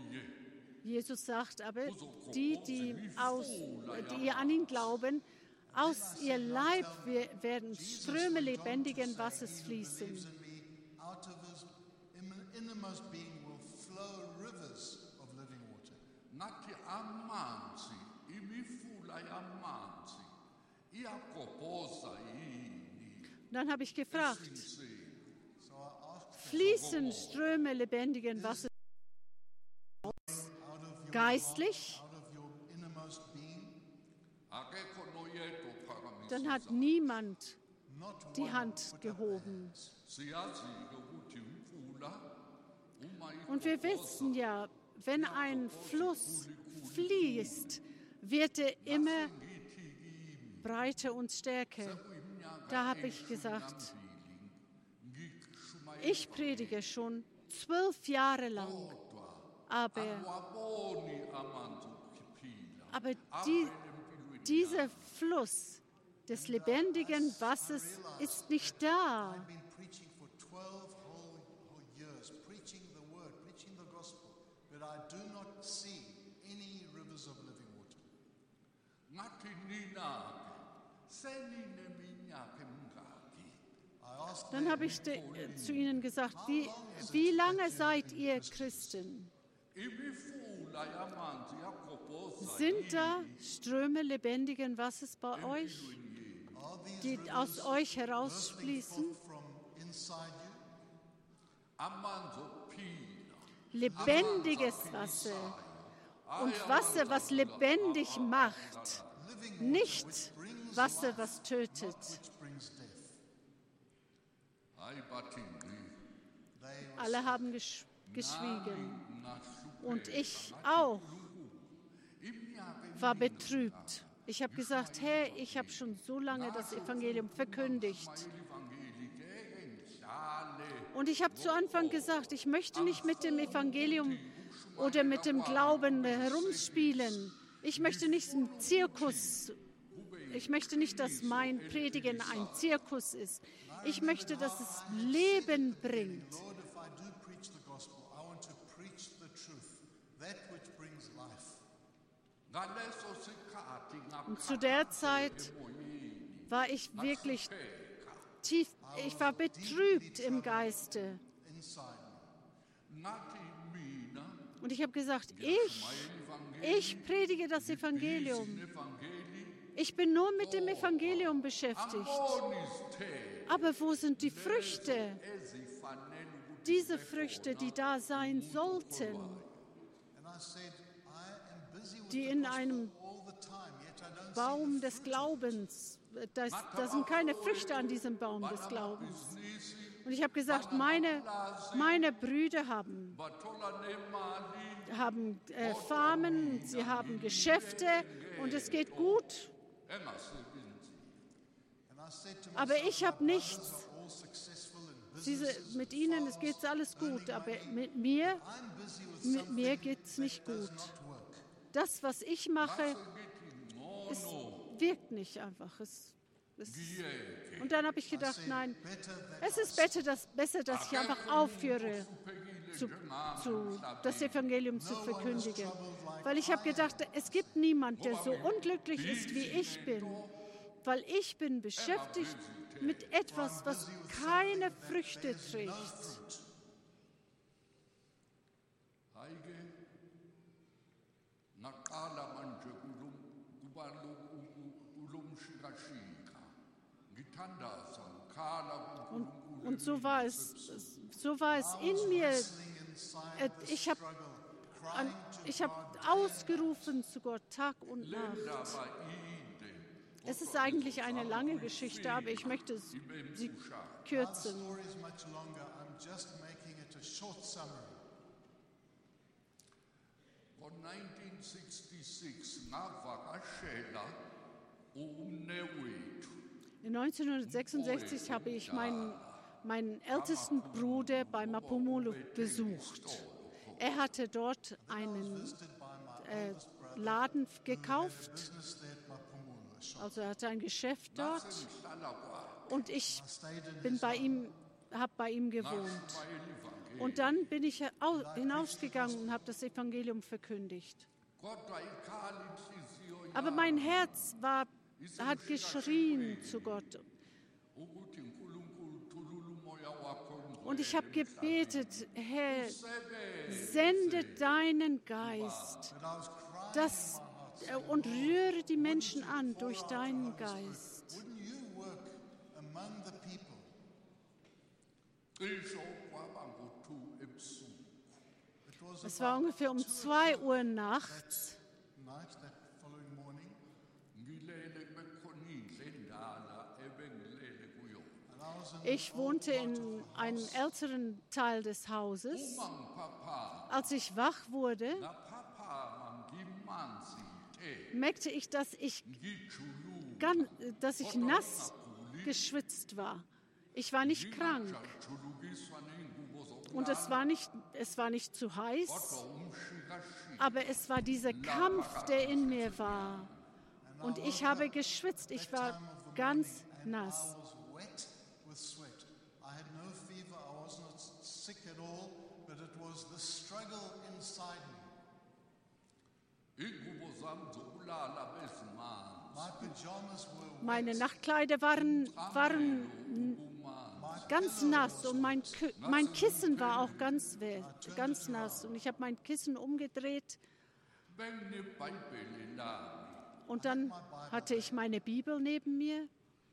Jesus sagt aber, die an ihn glauben, Aus ihr Leib werden Ströme lebendigen Wassers fließen. Believes in me, out of his innermost being will flow rivers of living water. Ngathi amanzi, imifula yamanzi iyagobhoza yini Dann habe ich gefragt, ezinseni? So I asked fließen Ströme lebendigen Wassers out of your geistlich? heart, out of your innermost being, Akekho noyedwa ophakamisa. Dann hat niemand not die one Hand put up gehoben. Siyazi-ke ukuthi imfula uma Und wir wissen ja, wenn ein Fluss fließt, wird er immer breiter und stärker. Da habe ich gesagt, ich predige schon 12 Jahre lang, aber waboni amanzi ukuphila dieser Fluss des lebendigen Wassers ist nicht da. I've been preaching for 12 whole years, preaching the word, preaching the gospel, but I do not see any rivers of living water. ngathi nina-ke senineminyaka emingaki I asked Dann habe ich zu ihnen gesagt, wie lange seid ihr Christen? imifula yamanzi yagobhoza Sind da Ströme lebendigen Wassers bei euch, are these die aus euch bursting herausfließen? forth from inside you? amanzi okuphila Lebendiges Wasser und Wasser, was lebendig macht, nicht Wasser, was tötet. Which brings death. hayi bathi ngqi They were Alle haben geschwiegen nahlupheka und ich auch war betrübt. Ich habe gesagt, hey, ich habe schon so lange das Evangelium verkündigt. ilivangeli ngeke ngidlale Und ich habe zu Anfang gesagt, ich möchte nicht mit dem Evangelium oder mit dem Glauben herumspielen. Ich möchte nicht im Zirkus. Ich möchte nicht, dass mein Predigen ein Zirkus ist. Ich möchte, dass es Leben bringt. Lord, if I do preach the gospel, I want to preach the truth, that which brings life. ngaleso sikhathi Und zu der Zeit war ich wirklich tief, ich war betrübt im Geiste. Inside me. ngathi mina Und ich habe gesagt, ich predige das Evangelium. evangeli Ich bin nur mit dem Evangelium beschäftigt. boni izithelo Aber wo sind die Früchte? ezifanele ukuthi Diese Früchte, die da sein sollten, And I said, I am busy with die the in gospel einem all the time, yet I don't see Baum the des fruit. Glaubens, da sind keine Früchte an diesem Baum des Glaubens. Und ich habe gesagt, meine Brüder haben bathola nemali Farmen, sie haben Geschäfte und es geht gut. engasebenzi And I said to Aber myself, ich habe my nichts. brothers are all successful in business. Mit ihnen es geht alles gut, aber mit mir I'm busy with something mir geht's nicht that does gut. not work. Das, was ich mache, es wirkt nicht einfach. Und dann habe ich gedacht, nein, es ist besser, dass ich einfach aufhöre, das Evangelium zu verkündigen. Weil ich habe gedacht, es gibt niemand, der so unglücklich ist, wie ich bin. Weil ich bin beschäftigt mit etwas, was keine Früchte trägt. hayi-ke ngaqala manje kulo mshikashika ngithandaza ngikhala kuNkulunkulu Und so war es in mir. Ich habe ausgerufen zu Gott Tag und Nacht. indaba inde Es ist eigentlich eine lange Geschichte, aber ich möchte sie The kürzen. story is much longer. I'm just making it a short summary. ngo-1966 ngavakashela umnewethu 1966 habe ich meinen ältesten Bruder bei Mapumulo besucht. Er hatte dort einen Visited by my oldest brother. Laden gekauft, Business there at Mapumulo, a shop. also er hatte ein Geschäft dort ngihlala kwakhe und ich I stayed in bin his habe bei ihm gewohnt. bayelivangeli Und dann bin ich hinausgegangen und habe das Evangelium verkündigt. kodwa ikhala inhliziyo Aber mein Herz war hat geschrien zu Gott. Und ich habe gebetet, Herr, sende deinen Geist und rühre die Menschen an durch deinen Geist. Wouldn't you work among the people? It was Es war ungefähr um 2 Uhr nachts. night, that following morning, and I was in Ich wohnte in einem älteren Teil des Hauses. Als ich wach wurde, merkte ich, dass ich nass geschwitzt war. Ich war nicht krank und es war nicht zu heiß, aber es war dieser Kampf, der in mir war. Und ich habe geschwitzt, ich war ganz nass. I was wet with sweat. I had no fever, I was not sick at all, but it was the struggle inside me. My pajamas were wet. Meine Nachtkleider waren ganz nass und mein Kissen war auch ganz nass. Und ich habe mein Kissen umgedreht und dann hatte ich meine Bibel neben mir.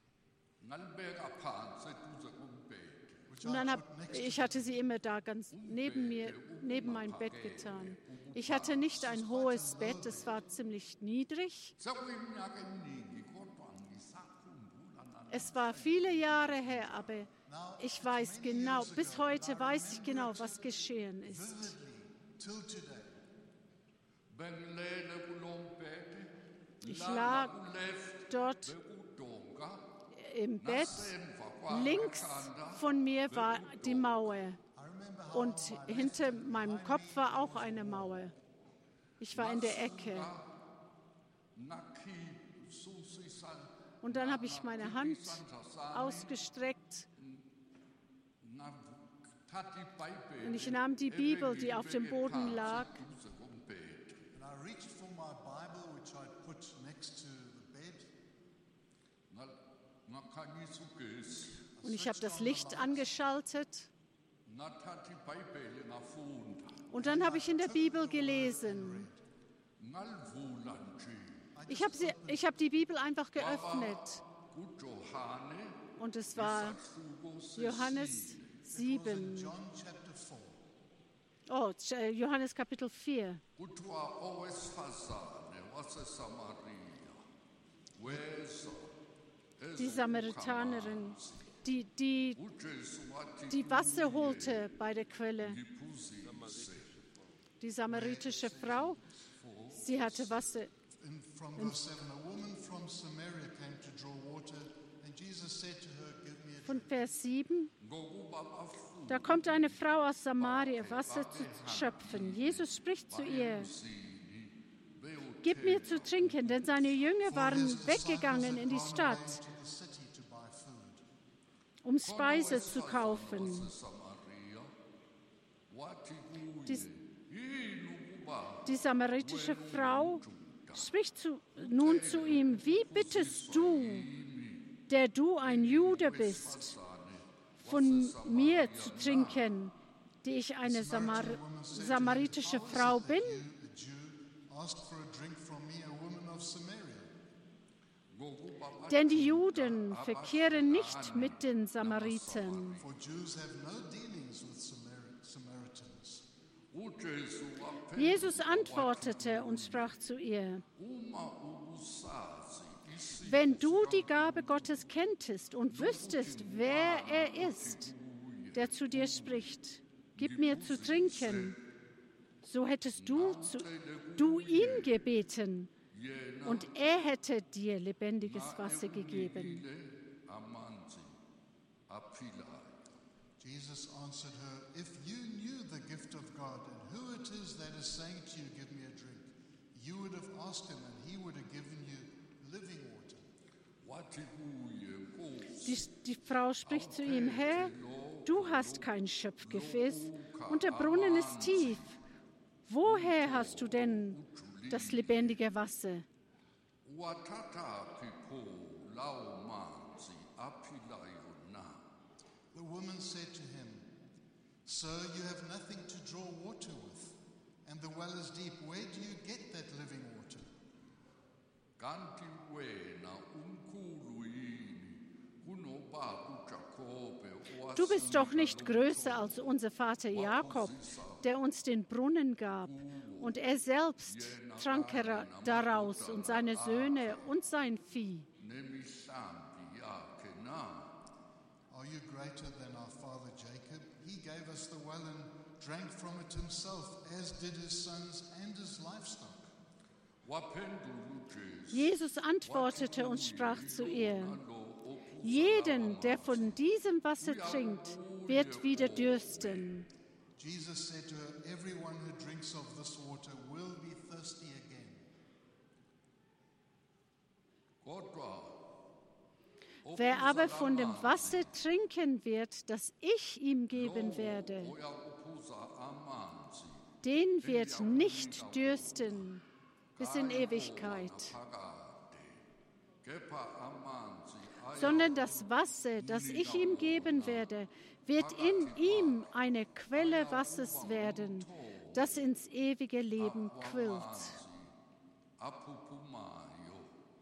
Und dann ich hatte sie immer da ganz neben mir, neben mein Bett getan. Ich hatte nicht ein hohes Bett, es war ziemlich niedrig. Es war viele Jahre her, aber ich weiß genau, bis heute weiß ich genau, was geschehen ist. Vividly, till today. Ich lag dort im Bett, links von mir war die Mauer und hinter meinem Kopf war auch eine Mauer. Ich war in der Ecke. Und dann habe ich meine Hand ausgestreckt und ich nahm die Bibel, die auf dem Boden lag, And I reached for my Bible, which I'd put next to the bed. und ich habe das Licht angeschaltet. Und dann habe ich in der Bibel gelesen. Ich habe die Bibel einfach geöffnet. Und es war Johannes 7. John chapter 4. Oh, Johannes Kapitel 4. Die Samaritanerin, die Wasser holte bei der Quelle. Die samaritische Frau, sie hatte Wasser. From verse 7, a woman from Samaria came to draw water, and Jesus said to her, "Give me a drink." Von Vers 7. Da kommt eine Frau aus Samaria, Wasser zu schöpfen. Jesus spricht zu ihr, gib mir zu trinken, denn seine Jünger waren weggegangen in die Stadt, To the city to buy food. um Speise zu kaufen. Die samaritische Frau spricht nun zu ihm, wie bittest du, der du ein Jude bist, von mir zu trinken, die ich eine samaritische Frau bin? A Jew asked for a drink from me, a woman of Samaria. Denn die Juden verkehren nicht mit den Samaritern. For Jews have no dealings with Samaritans. Jesus antwortete und sprach zu ihr, wenn du die Gabe Gottes kenntest und wüsstest, wer er ist, der zu dir spricht, gib mir zu trinken, so hättest du ihn gebeten und er hätte dir lebendiges Wasser gegeben. Jesus answered her, if you knew the gift of God and who it is that is saying to you, give me a drink, you would have asked him and he would have given you living water. Die Frau spricht zu ihm, Herr, du hast kein Schöpfgefäß und der Brunnen ist tief. Woher hast du denn das lebendige Wasser? Uwathatha phi lawo manzi aphilayo na? The woman said to him, Sir, you have nothing to draw water with, and the well is deep. Where do you get that living water? Kanti wena umkhulu yini kunobaba uJakobe Du bist doch nicht größer als unser Vater Jakob, der uns den Brunnen gab. Und er selbst trank daraus und seine Söhne und sein Vieh. nemihlambi yakhe na? Are you greater than our father Jacob? He gave us the well and drank from it himself, as did his sons and his livestock. Waphendula uJesu Jesus antwortete und sprach zu ihr, jeden, der von diesem Wasser trinkt, wird wieder dürsten. Jesus said to her, Everyone who drinks of this water will be thirsty again. kodwa Wer aber von dem Wasser trinken wird, das ich ihm geben werde, uyakuphuza amanzi den wird nicht dürsten bis in Ewigkeit, phakade kepha amanzi sondern das Wasser, das ich ihm geben werde, wird in ihm eine Quelle Wassers werden, das ins ewige Leben quillt. aphuphumayo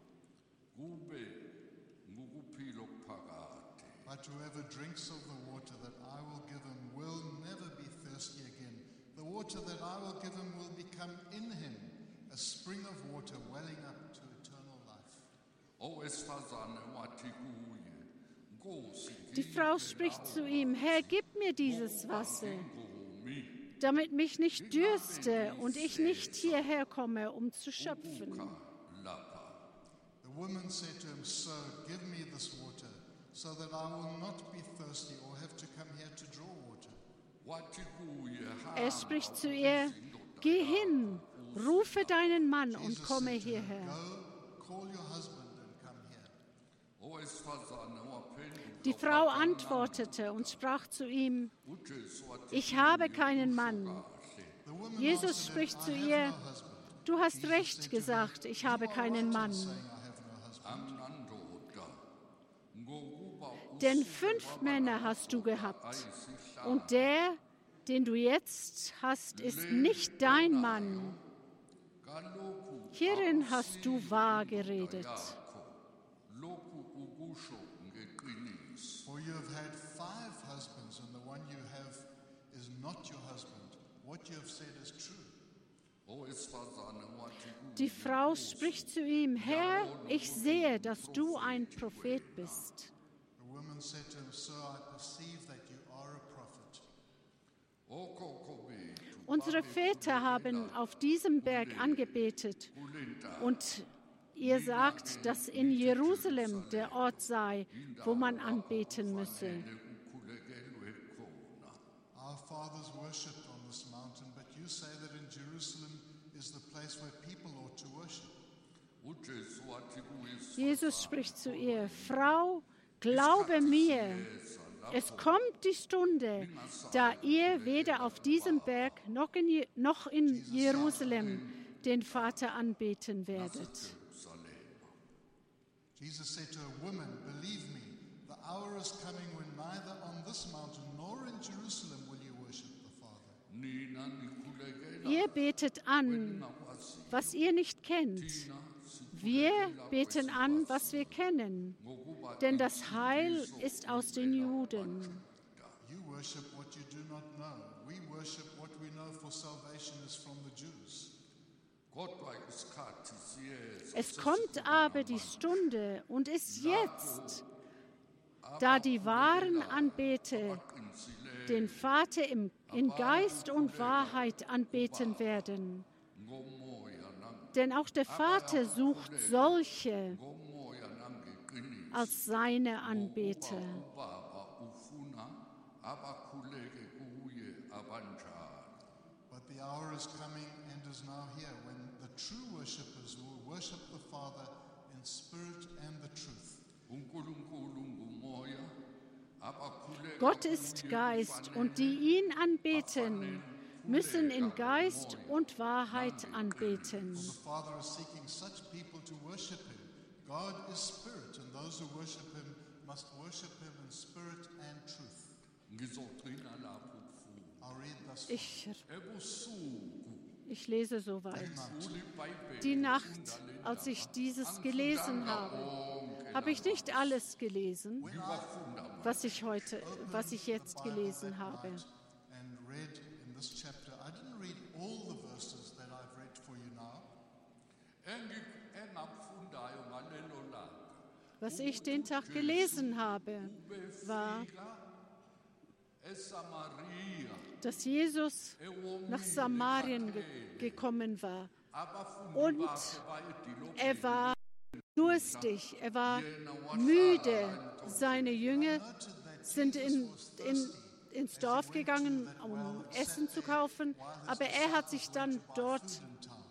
kube ngukuphila okuphakade. But whoever drinks of the water that I will give him will never be thirsty again. The water that I will give him will become in him a spring of water welling up to eternal life. Owesifazane wathi kuye, Nkosi, Die Frau spricht zu ihm, Herr, gib mir dieses Wasser, ngimi damit mich nicht dürste und ich nicht hierher komme, um zu schöpfen. lapha. The woman said to him, Sir, give me this water, so that I will not be thirsty or have to come here to draw water. Wathi kuye, Er spricht zu ihr, geh hin, rufe deinen Mann und Jesus komme said to her, hierher. Go, call your husband and come here. owesifazane waphendula Die Frau antwortete und sprach zu ihm, uJesu wathi ich habe keinen Mann. kahle. The woman Jesus answered him, spricht zu I have ihr, no husband. du hast recht gesagt, ich habe keinen Mann. Saying, I have no husband. Amnandoda ngokuba Denn 5 Männer hast du gehabt. Und der, den du jetzt hast, ist nicht dein Mann. kaloku Hierin hast du wahr geredet. yakho lokhu ukusho ngeqiniso. For you have had 5 husbands, and the one you have is not your husband. What you have said is true. Owesifazane wathi kuye, Die Frau spricht zu ihm, Herr, ich sehe, dass du ein Prophet bist. The woman said to him, Sir, I perceive that you are a prophet. okhokho bethu Unsere Väter haben auf diesem Berg angebetet. Und ihr sagt, dass in Jerusalem der Ort sei, wo man anbeten müsse. ekukhulekelwe khona. Our fathers worshipped on this mountain, but you say that in Jerusalem is the place where people ought to worship. uJesu wathi kuye, Jesus spricht zu ihr, Frau, glaube mir, es kommt die Stunde, da ihr weder auf diesem Berg noch in Jerusalem den Vater anbeten werdet. Jesus said to her, Woman, believe me, the hour is coming when neither on this mountain nor in Jerusalem will you worship the Father. nina nikhulekela Ihr betet an, was ihr nicht kennt. Wir beten an, was wir kennen, denn das Heil ist aus den Juden. You worship what you do not know. We worship what we know, for salvation is from the Jews. kodwa isikhathi siyeza Es kommt aber die Stunde und ist jetzt, da die wahren Anbeter den Vater in Geist und Wahrheit anbeten werden. ngomoya Denn auch der Vater sucht solche ngomoya nangeqiniso. als seine Anbeter. Ubaba ufuna abakhuleke kuye abanjalo. But the hour is coming and is now here when the true worshippers will worship the Father in spirit and the truth. uNkulunkulu ngumoya abakhuleke Gott ist Geist und die ihn anbeten, müssen in Geist und Wahrheit anbeten. The Father is seeking such people to worship him. God is spirit, and those who worship him must worship him in spirit and truth. ngizogcina lapho kufuthi I'll read thus far. ebusuku Ich lese soweit. uli iBhayibheli Die Nacht, als ich dieses gelesen habe ich nicht alles gelesen, was ich jetzt gelesen habe. And read in this chapter. I didn't read all the verses that I've read for you now. engakufundayo ngalelo langa Was ich den Tag gelesen habe, war, eSamaria dass Jesus nach Samarien gekommen war. Und er war durstig, er war müde. Seine Jünger sind ins Dorf gegangen, um Essen zu kaufen, aber er hat sich dann dort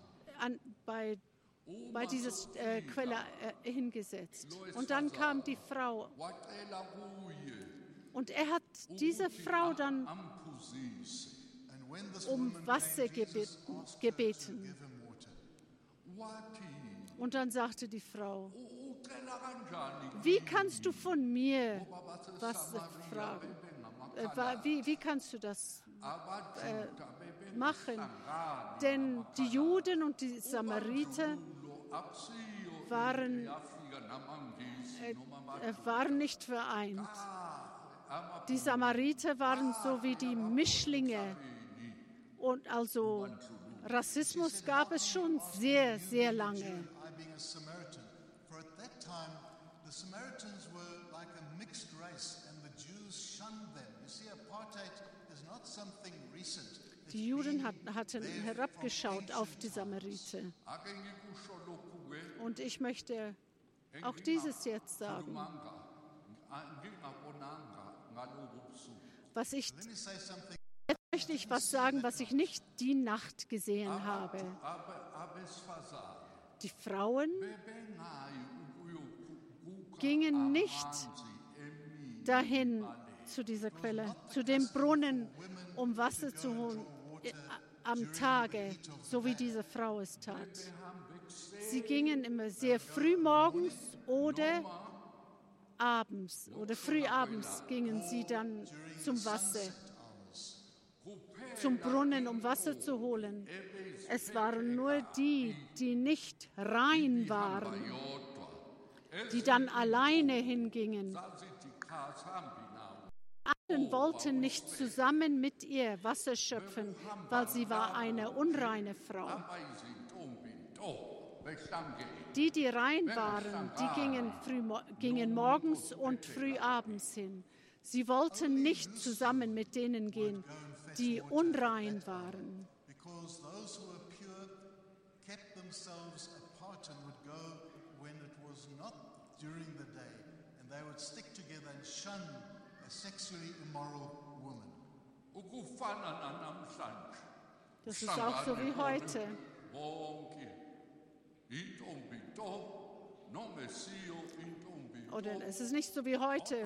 bei dieser Quelle hingesetzt. Und dann kam die Frau wacela kuye und er hat diese Frau dann amphuzise And when this um woman Wasser came, Jesus asked her to gebeten. give him water. wathi Und dann sagte die Frau, ucela kanjani wie kannst du von mir Wasser fragen? Wie kannst du das abajuda machen? Denn die Juden und die Samariter akusiyo waren, yafika namangisi noma waren nicht vereint. Die Samariter waren so wie die Mischlinge. Und also Rassismus gab es schon sehr, sehr lange. I being a Samaritan. For at that time, the Samaritans were like a mixed race, and the Jews shunned them. You see, apartheid is not something recent. It's Die Juden been hatten there herabgeschaut from auf ancient die times. Samariter. ake ngikusho lokhu ke Und ich möchte auch dieses jetzt sagen. ngingabonanga ngalobu busuku Was ich, Let me say something. jetzt möchte ich was sagen, was ich nicht die Nacht gesehen habe. abesifazane Die Frauen bebengayi ukuyokukha gingen nicht emini dahin zu dieser Quelle, zu dem Brunnen, um Wasser zu holen am Tage, so wie diese Frau es tat. Sie gingen immer sehr früh morgens oder abends oder frühabends gingen sie dann zum Wasser, zum Brunnen, um Wasser zu holen. Es waren nur die, die nicht rein waren, yodwa die dann alleine hingingen. ezazithi cha sihambi nawo Alle wollten nicht zusammen mit ihr Wasser schöpfen, weil sie war eine unreine Frau. abayizintombi nto behlangene Die rein waren, die gingen morgens und frühabends hin. Sie wollten nicht zusammen mit denen gehen, die unrein waren. Because those who were pure kept themselves apart and would go when it was not during the day, and they would stick together and shun a sexually immoral woman. ukufana nanamhlanje Das ist auch so wie heute. bonke intombi nto noma esiyo intombi nto Oder es ist nicht so wie heute.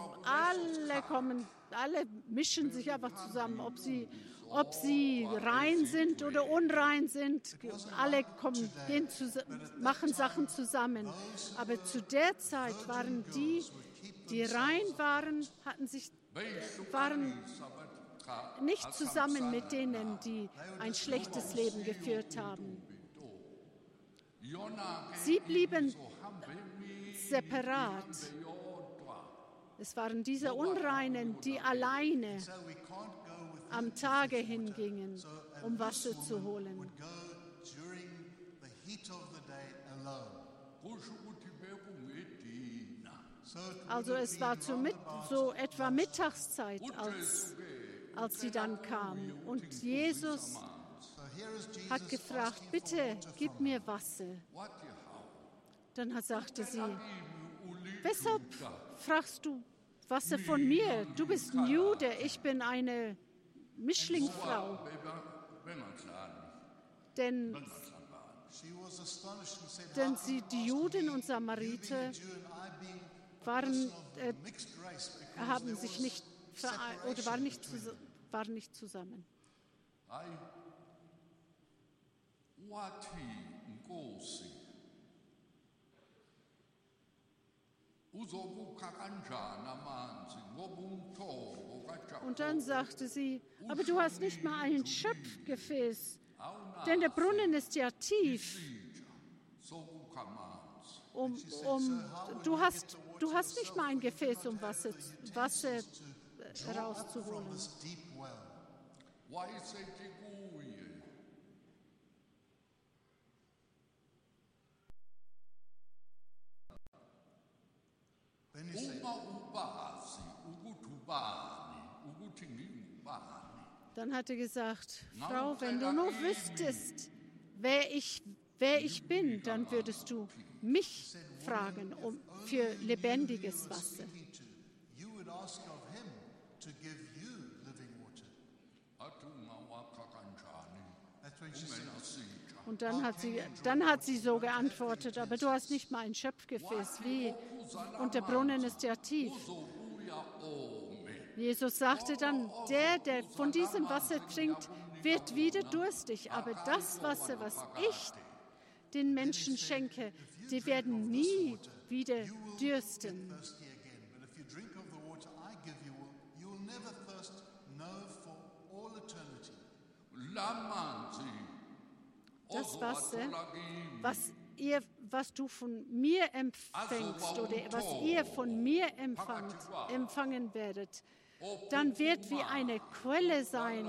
Alle mischen sich einfach zusammen, ob sie rein sind oder unrein sind. Alle machen Sachen zusammen. Aber zu der Zeit waren die rein waren, waren nicht zusammen mit denen, die ein schlechtes Leben geführt haben. Sie blieben separat. Es waren diese Unreinen, die alleine So we can't go with am Tage hingingen, um Wasser zu holen. would go during the heat of the day alone. kusho ukuthi bekungedina So it would Also have es war been roundabout so etwa Mittagszeit, uJesu als sie dann kamen. Und Jesus So here is Jesus hat gefragt, asking for bitte water gib from mir Wasser. wathi hawu Dann sagte sie, kimi ulijuda weshalb fragst du Wasser von mir? Du bist ein Jude, ich bin eine Mischlingfrau. bengadlali Denn She was astonished and said, Denn "How can you die ask Juden me, und you Samariter being a Jew and I being a waren, person of the mixed race, because haben there sich was nicht vereint oder separation waren between them." nicht zusammen. hayi wathi inkosi uzokukha kanjani amanzi ngoba umthombo kaJakobe. Und dann sagte sie, aber du hast nicht mal ein Schöpfgefäß, denn der Brunnen ist ja tief. Du hast nicht mal ein Gefäß, um Wasser herauszuholen. Wayesethi kuye Then he said, uma ubazi ukuthi ubani ukuthi ngingubani. Dann hat er gesagt, Frau, wenn du nur wüsstest, wer ich bin, dann würdest du mich fragen für lebendiges Wasser. you would ask of him to give you living water. Athi ungawakha kanjani That's when she said, ungenasitsha. Und dann hat sie so geantwortet, aber du hast nicht mal ein Schöpfgefäß, wie? Und der Brunnen ist ja tief. Uzobuya ome. Jesus sagte dann, der von diesem Wasser trinkt, wird wieder durstig. Aber das Wasser, was ich den Menschen schenke, die werden nie wieder dürsten. thirsty again. But if you drink of the water I give you, you will never thirst, no, for all eternity. Lamanzi Das Wasser, ozowathola kimi was du von mir empfängst oder was ihr von mir empfangen werdet, dann wird wie eine Quelle sein.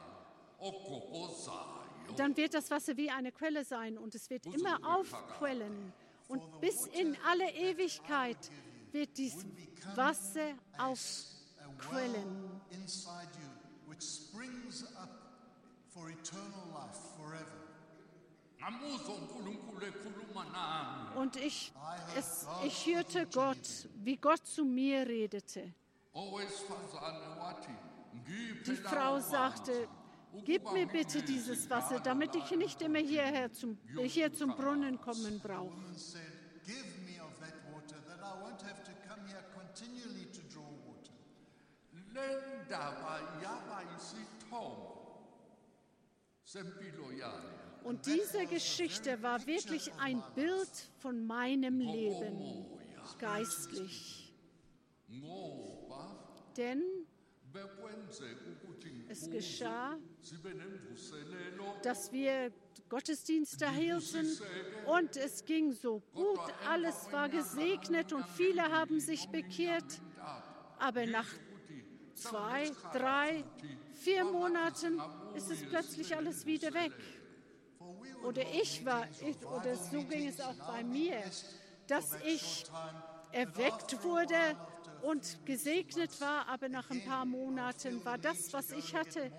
ogogozayo. Dann wird das Wasser wie eine Quelle sein und es wird immer aufquellen. Und bis in alle Ewigkeit wird dieses Wasser aufquellen. Inside you, which springs up for eternal life, forever. Ngamuzwa uNkulunkulu ekhuluma nami. Und ich hörte Gott, wie Gott zu mir redete. Owesifazane wathi ngiphe Die Frau sagte, gib mir bitte dieses Wasser, damit ich nicht immer hier zum Brunnen kommen brauche. The woman said, give me of that water, that I won't have to come here continually to draw water. le ndaba yaba yisithomo sempilo yayo. Und diese Geschichte war wirklich ein Bild von meinem Leben, geistlich. Ngoba Denn bekwenzeka ukuthi es geschah, sibe nemvuselelo dass wir Gottesdienste hielten und es ging so gut, alles war gesegnet und viele haben sich bekehrt. Aber nach 2, 3, 4 Monaten ist es plötzlich alles wieder weg. Oder so ging es auch bei mir, dass ich erweckt wurde und gesegnet war, aber nach ein paar Monaten war das, was ich hatte,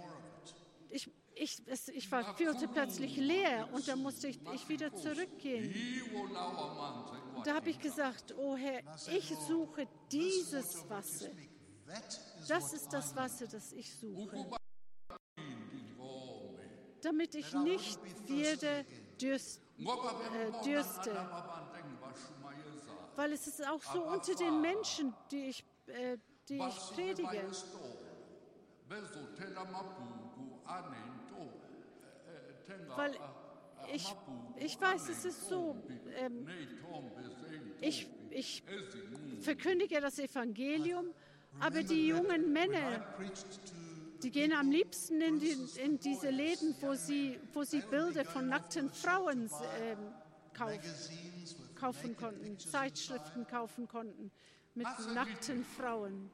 fühlte plötzlich leer und da musste ich wieder zurückgehen. yiwo lawa manzi Und da habe ich gesagt, oh Herr, ich suche dieses Wasser. Das ist das Wasser, das ich suche, damit ich nicht wieder ngoba dürste. laba bantu engibashumayeza Weil es ist auch so unter den Menschen, die ich predige. esitolo bezothela amabhuku anento thenga Weil ich weiß, es ist so, ney'thombe zey'ntombi ich ezincuncu. verkündige das Evangelium, aber die jungen Männer, Preached to die gehen am liebsten in diese Läden, wo sie Bilder von nackten Frauen magazines with kaufen naked konnten, pictures Zeitschriften kaufen konnten mit nackten Frauen.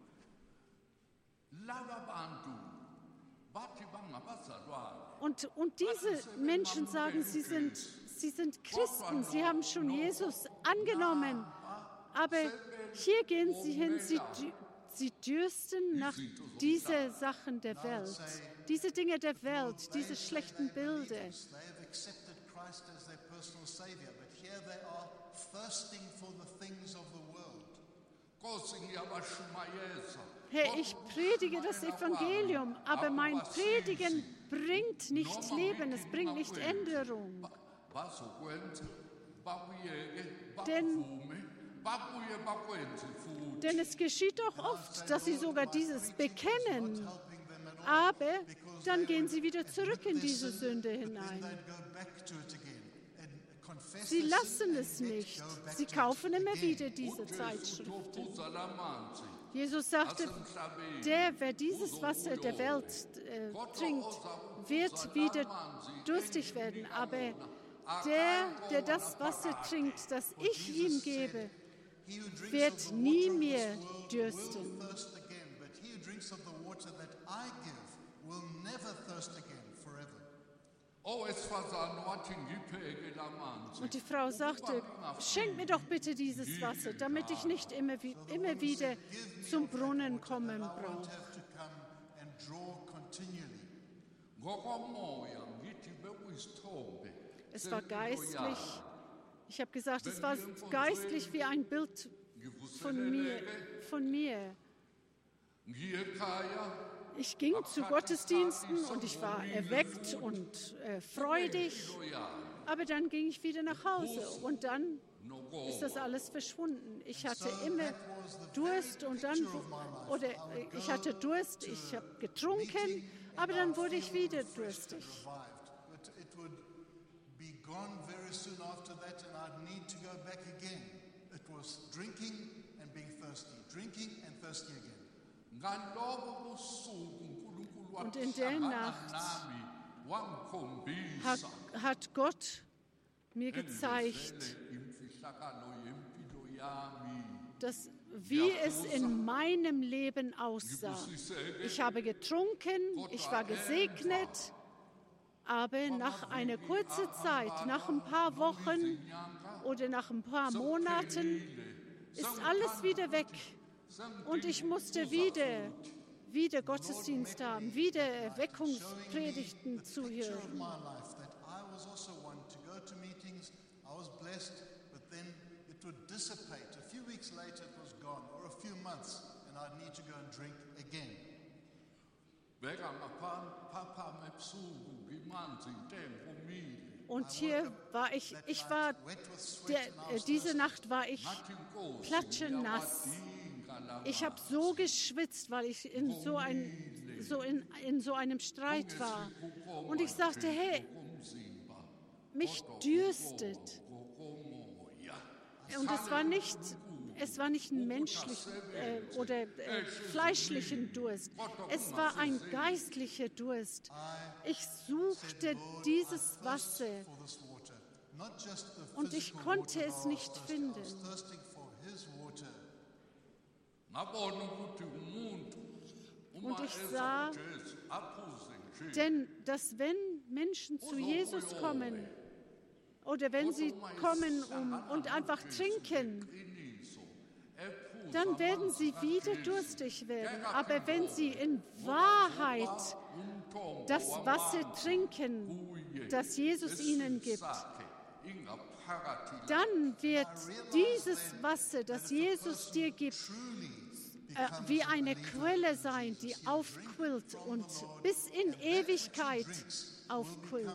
Laba bantu bathi bangabazalwane Und diese Menschen sagen, sie sind Christen, sie haben schon Jesus angenommen. Aber hier gehen sie hin, sie dürsten nach diese Sachen der Welt, diese Dinge der Welt, diese schlechten Bilder. They have accepted Christ as their personal Savior, but here they are thirsting for the things of the world. Nkosi ngiyabashumayeza Herr, ich predige das Evangelium, aber mein Predigen bringt nicht Leben, es bringt nicht Änderung. bazokwenza bakuyeke Denn- bakuvume babuye bakwenze futhi Denn es geschieht doch oft, dass sie sogar dieses bekennen, Aber dann gehen sie wieder zurück in diese Sünde hinein. Sie lassen es nicht. Sie kaufen immer wieder diese Zeitschriften. Jesus sagte, wer dieses Wasser der Welt trinkt, wird wieder durstig werden. Aber der das Wasser trinkt, das ich ihm gebe, wird nie mehr dürsten. Und die Frau sagte, schenk mir doch bitte dieses Wasser, damit ich nicht immer wieder zum Brunnen kommen brauche. Es war geistlich. Ich habe gesagt, es war geistlich wie ein Bild von mir. Ich ging zu Gottesdiensten und ich war erweckt und freudig, aber dann ging ich wieder nach Hause und dann ist das alles verschwunden. Ich hatte immer Durst ich hatte Durst, ich habe getrunken, aber dann wurde ich wieder durstig. Und in der Nacht hat Gott mir gezeigt, wie es in meinem Leben aussah. Ich habe getrunken, ich war gesegnet, aber nach einer kurzen Zeit, nach ein paar Wochen oder nach ein paar Monaten, ist alles wieder weg. Und ich musste wieder Gottesdienst haben, wieder Erweckungspredigten zuhören. Und hier war diese Nacht war ich klatschenass. Ich habe so geschwitzt, weil ich in so einem Streit war. Und ich sagte, hey, mich dürstet. Und es war nicht ein menschlicher oder fleischlichen Durst. Es war ein geistlicher Durst. Ich suchte dieses Wasser und ich konnte es nicht finden. Und ich sah, dass wenn Menschen zu Jesus kommen oder wenn sie kommen und einfach trinken, dann werden sie wieder durstig werden. Aber wenn sie in Wahrheit das Wasser trinken, das Jesus ihnen gibt, dann wird dieses Wasser, das Jesus dir gibt, wie eine Quelle sein, die aufquillt und bis in Ewigkeit aufquillt.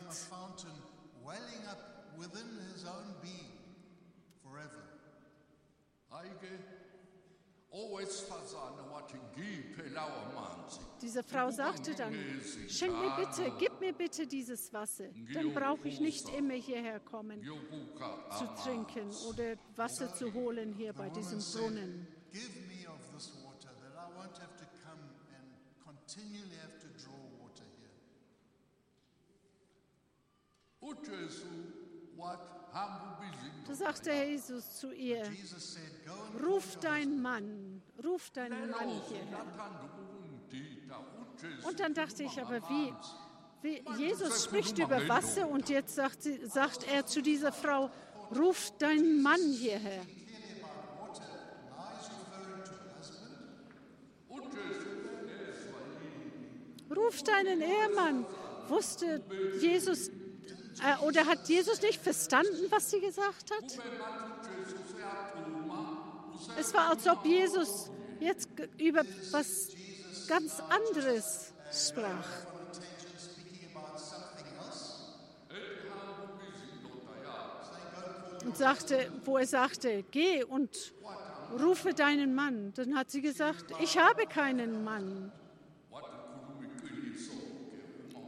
Diese Frau sagte dann, gib mir bitte dieses Wasser, dann brauche ich nicht immer hierher kommen zu trinken oder Wasser zu holen hier bei diesem Brunnen. Da sagte Jesus zu ihr, ruf deinen Mann hierher. Und dann dachte ich, aber wie Jesus spricht über Wasser und jetzt sagt er zu dieser Frau, ruf deinen Mann hierher. Ruf deinen Ehemann. Wusste Jesus oder hat Jesus nicht verstanden, was sie gesagt hat? Es war, als ob Jesus jetzt über was ganz anderes sprach. Und wo er sagte, geh und rufe deinen Mann. Dann hat sie gesagt, ich habe keinen Mann.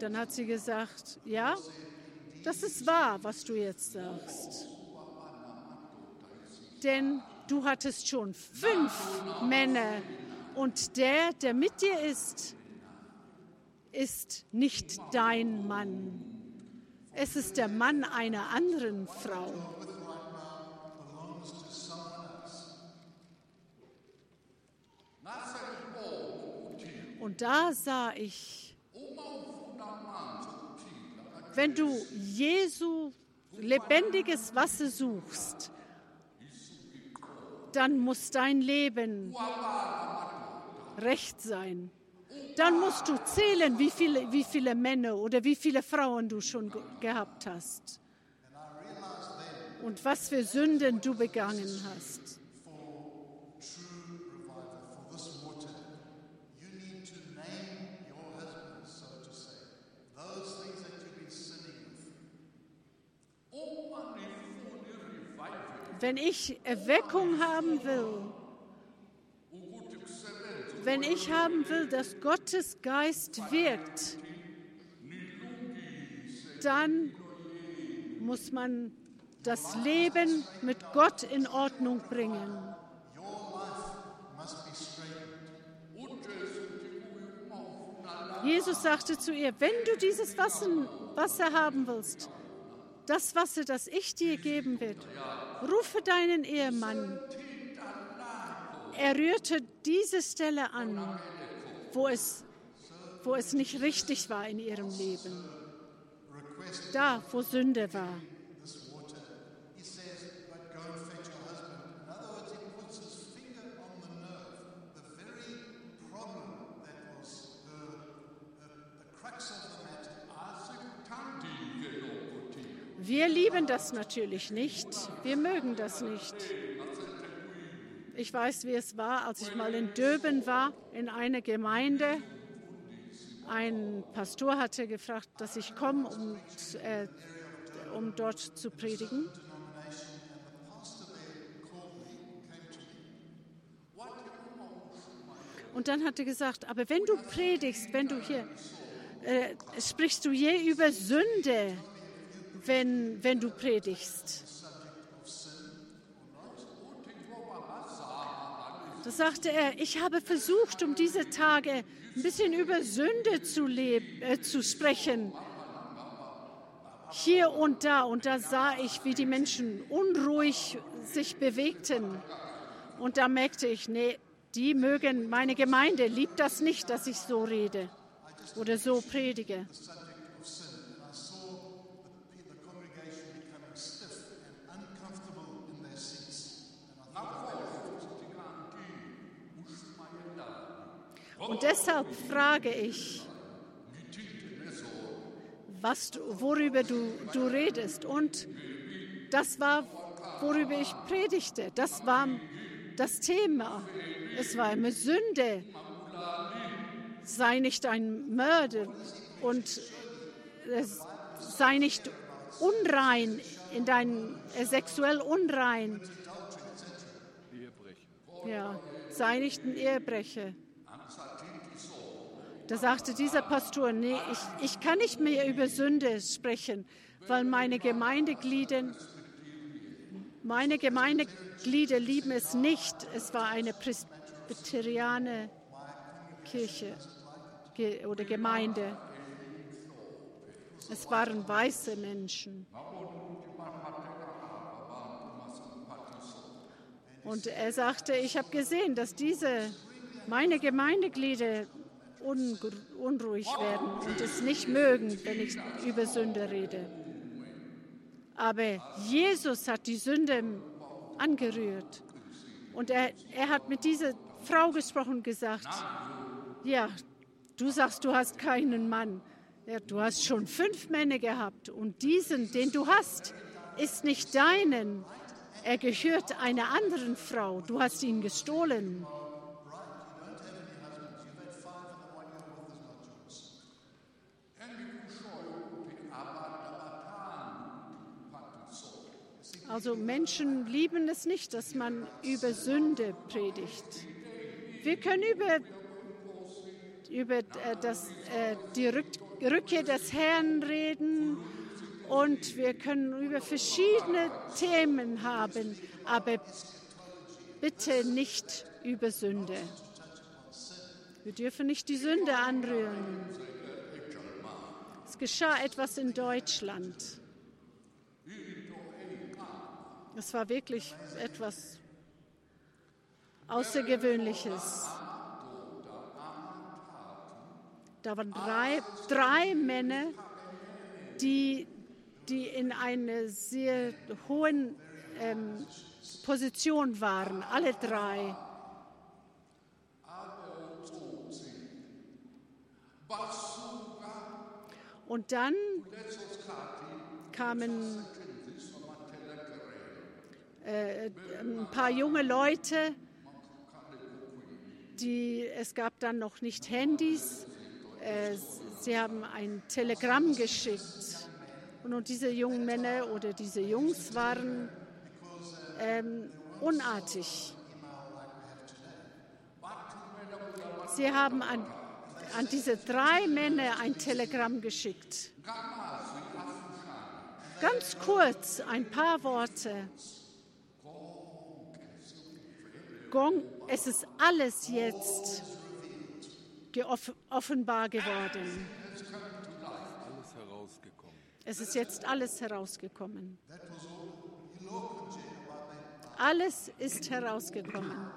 dann hat sie gesagt, ja, das ist wahr, was du jetzt sagst. Denn du hattest schon 5 Männer und der mit dir ist nicht dein Mann. Es ist der Mann einer anderen Frau. Und da sah ich, wenn du Jesu lebendiges Wasser suchst, dann muss dein Leben recht sein. Dann musst du zählen, wie viele Männer oder wie viele Frauen du schon gehabt hast. Und was für Sünden du begangen hast. Wenn ich Erweckung haben will, wenn ich haben will, dass Gottes Geist wirkt, dann muss man das Leben mit Gott in Ordnung bringen. Jesus sagte zu ihr, wenn du dieses Wasser haben willst, das Wasser, das ich dir geben will, rufe deinen Ehemann. Er rührte diese Stelle an, wo es nicht richtig war in ihrem Leben. Da, wo Sünde war. Wir lieben das natürlich nicht. Wir mögen das nicht. Ich weiß, wie es war, als ich mal in Döben war, in einer Gemeinde. Ein Pastor hatte gefragt, dass ich komme, um dort zu predigen. Und dann hat er gesagt, aber wenn du predigst, wenn du hier, sprichst du je über Sünde, wenn du predigst? Da sagte er, ich habe versucht, um diese Tage ein bisschen über Sünde zu sprechen. Hier und da sah ich, wie die Menschen unruhig sich bewegten. Und da merkte ich, nee, meine Gemeinde liebt das nicht, dass ich so rede oder so predige. Und deshalb frage ich, worüber du redest. Und das war, worüber ich predigte. Das war das Thema. Es war immer Sünde. Sei nicht ein Mörder und sei nicht unrein, sexuell unrein. Ja, sei nicht ein Ehebrecher. Da sagte dieser Pastor, nee, ich kann nicht mehr über Sünde sprechen, weil meine Gemeindeglieder lieben es nicht. Es war eine presbyterianische Kirche oder Gemeinde. Es waren weiße Menschen. Und er sagte, ich habe gesehen, dass meine Gemeindeglieder unruhig werden und es nicht mögen, wenn ich über Sünde rede. Aber Jesus hat die Sünde angerührt. Und er hat mit dieser Frau gesprochen und gesagt, ja, du sagst, du hast keinen Mann. Ja, du hast schon 5 Männer gehabt und diesen, den du hast, ist nicht deinen. Er gehört einer anderen Frau. Du hast ihn gestohlen. Also Menschen lieben es nicht, dass man über Sünde predigt. Wir können über die Rückkehr des Herrn reden und wir können über verschiedene Themen haben, aber bitte nicht über Sünde. Wir dürfen nicht die Sünde anrühren. Es geschah etwas in Deutschland. Es war wirklich etwas Außergewöhnliches. Da waren drei Männer, die in einer sehr hohen Position waren, alle drei. Und dann kamen ein paar junge Leute, es gab dann noch nicht Handys, sie haben ein Telegramm geschickt. Und diese jungen Männer oder diese Jungs waren unartig. Sie haben an diese drei Männer ein Telegramm geschickt. Ganz kurz, ein paar Worte. Gong, es ist alles jetzt offenbar geworden. Es ist jetzt alles herausgekommen. Alles ist herausgekommen.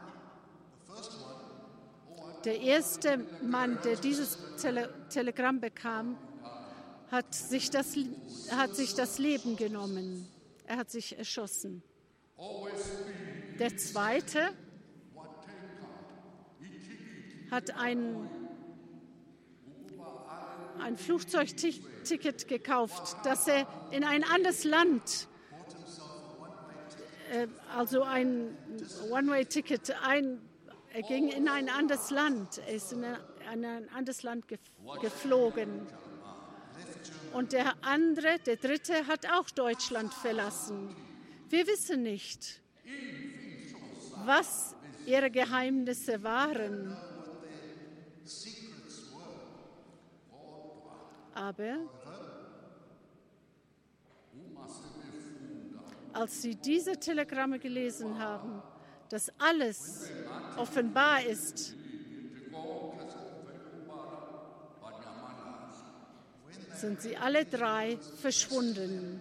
Der erste Mann, der dieses Telegramm bekam, hat sich das Leben genommen. Er hat sich erschossen. Der zweite hat ein Flugzeugticket gekauft, dass er in ein anderes Land, also ein One-Way-Ticket, er ging in ein anderes Land, er ist in ein anderes Land geflogen. Und der dritte hat auch Deutschland verlassen. Wir wissen nicht, was ihre Geheimnisse waren. Aber als sie diese Telegramme gelesen haben, dass alles offenbar ist, sind sie alle drei verschwunden.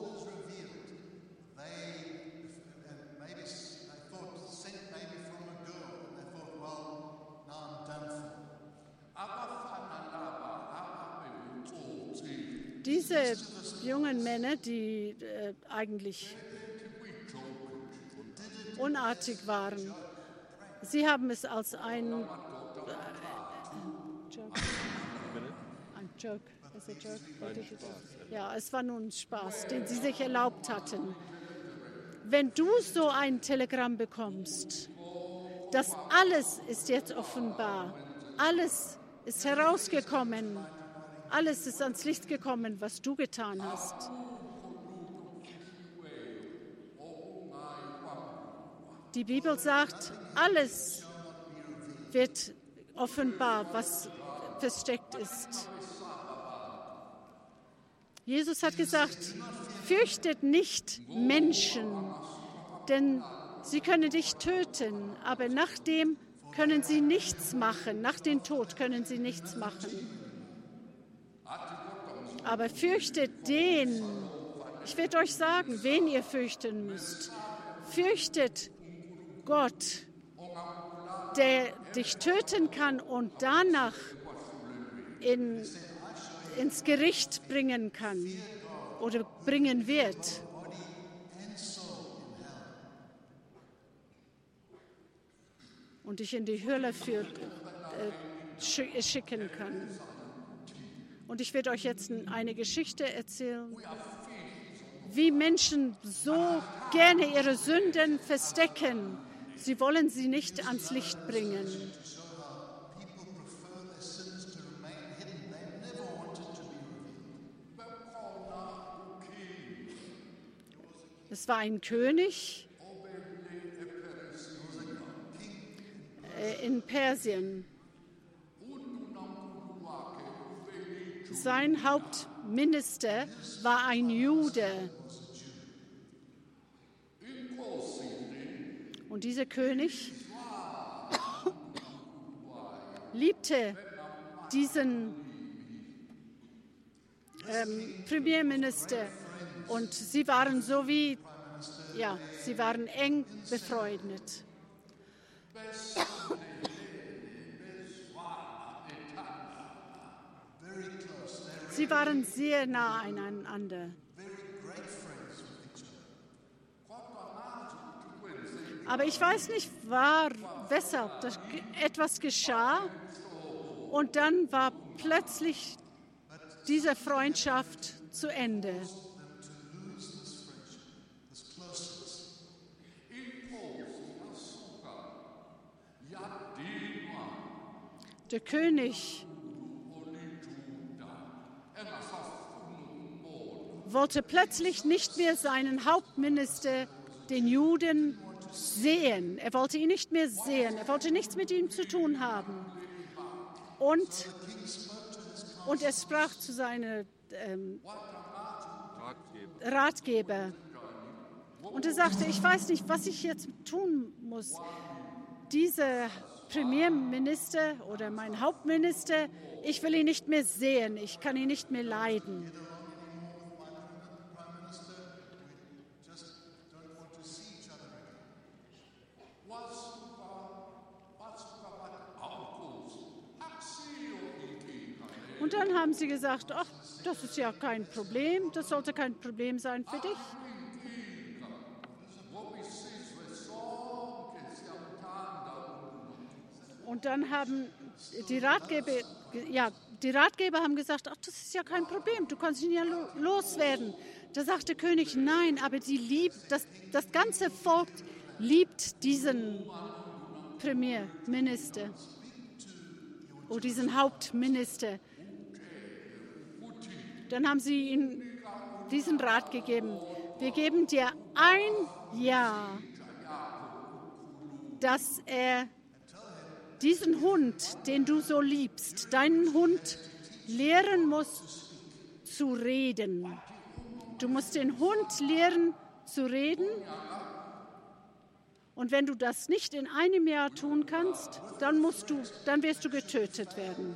Diese jungen Männer, die eigentlich unartig waren, sie haben es als ein Joke. Ja, es war nur ein Spaß, den sie sich erlaubt hatten. Wenn du so ein Telegramm bekommst, das alles ist jetzt offenbar, alles ist herausgekommen, alles ist ans Licht gekommen, was du getan hast. Die Bibel sagt, alles wird offenbar, was versteckt ist. Jesus hat gesagt, fürchtet nicht Menschen, denn sie können dich töten, aber nach dem können sie nichts machen, nach dem Tod können sie nichts machen. Aber fürchtet den, ich werde euch sagen, wen ihr fürchten müsst. Fürchtet Gott, der dich töten kann und danach ins Gericht bringen kann oder bringen wird. Und dich in die Hölle schicken kann. Und ich werde euch jetzt eine Geschichte erzählen, wie Menschen so gerne ihre Sünden verstecken. Sie wollen sie nicht ans Licht bringen. Es war ein König in Persien. Sein Hauptminister war ein Jude. Und dieser König liebte diesen Premierminister. Und sie waren sie waren eng befreundet. Sie waren sehr nah aneinander. Aber ich weiß nicht, weshalb etwas geschah. Und dann war plötzlich diese Freundschaft zu Ende. Der König wollte plötzlich nicht mehr seinen Hauptminister, den Juden, sehen. Er wollte ihn nicht mehr sehen. Er wollte nichts mit ihm zu tun haben. Und er sprach zu seinen Ratgeber. Und er sagte, ich weiß nicht, was ich jetzt tun muss. Dieser Premierminister oder mein Hauptminister, ich will ihn nicht mehr sehen. Ich kann ihn nicht mehr leiden. Und dann haben sie gesagt, ach, das ist ja kein Problem, das sollte kein Problem sein für dich. Und dann haben die Ratgeber haben gesagt, ach, das ist ja kein Problem, du kannst ihn ja loswerden. Da sagte der König, nein, aber das ganze Volk liebt diesen Premierminister oder diesen Hauptminister. Dann haben sie ihm diesen Rat gegeben. Wir geben dir 1 Jahr, dass er diesen Hund, den du so liebst, deinen Hund lehren muss zu reden. Du musst den Hund lehren zu reden. Und wenn du das nicht in einem Jahr tun kannst, dann wirst du getötet werden.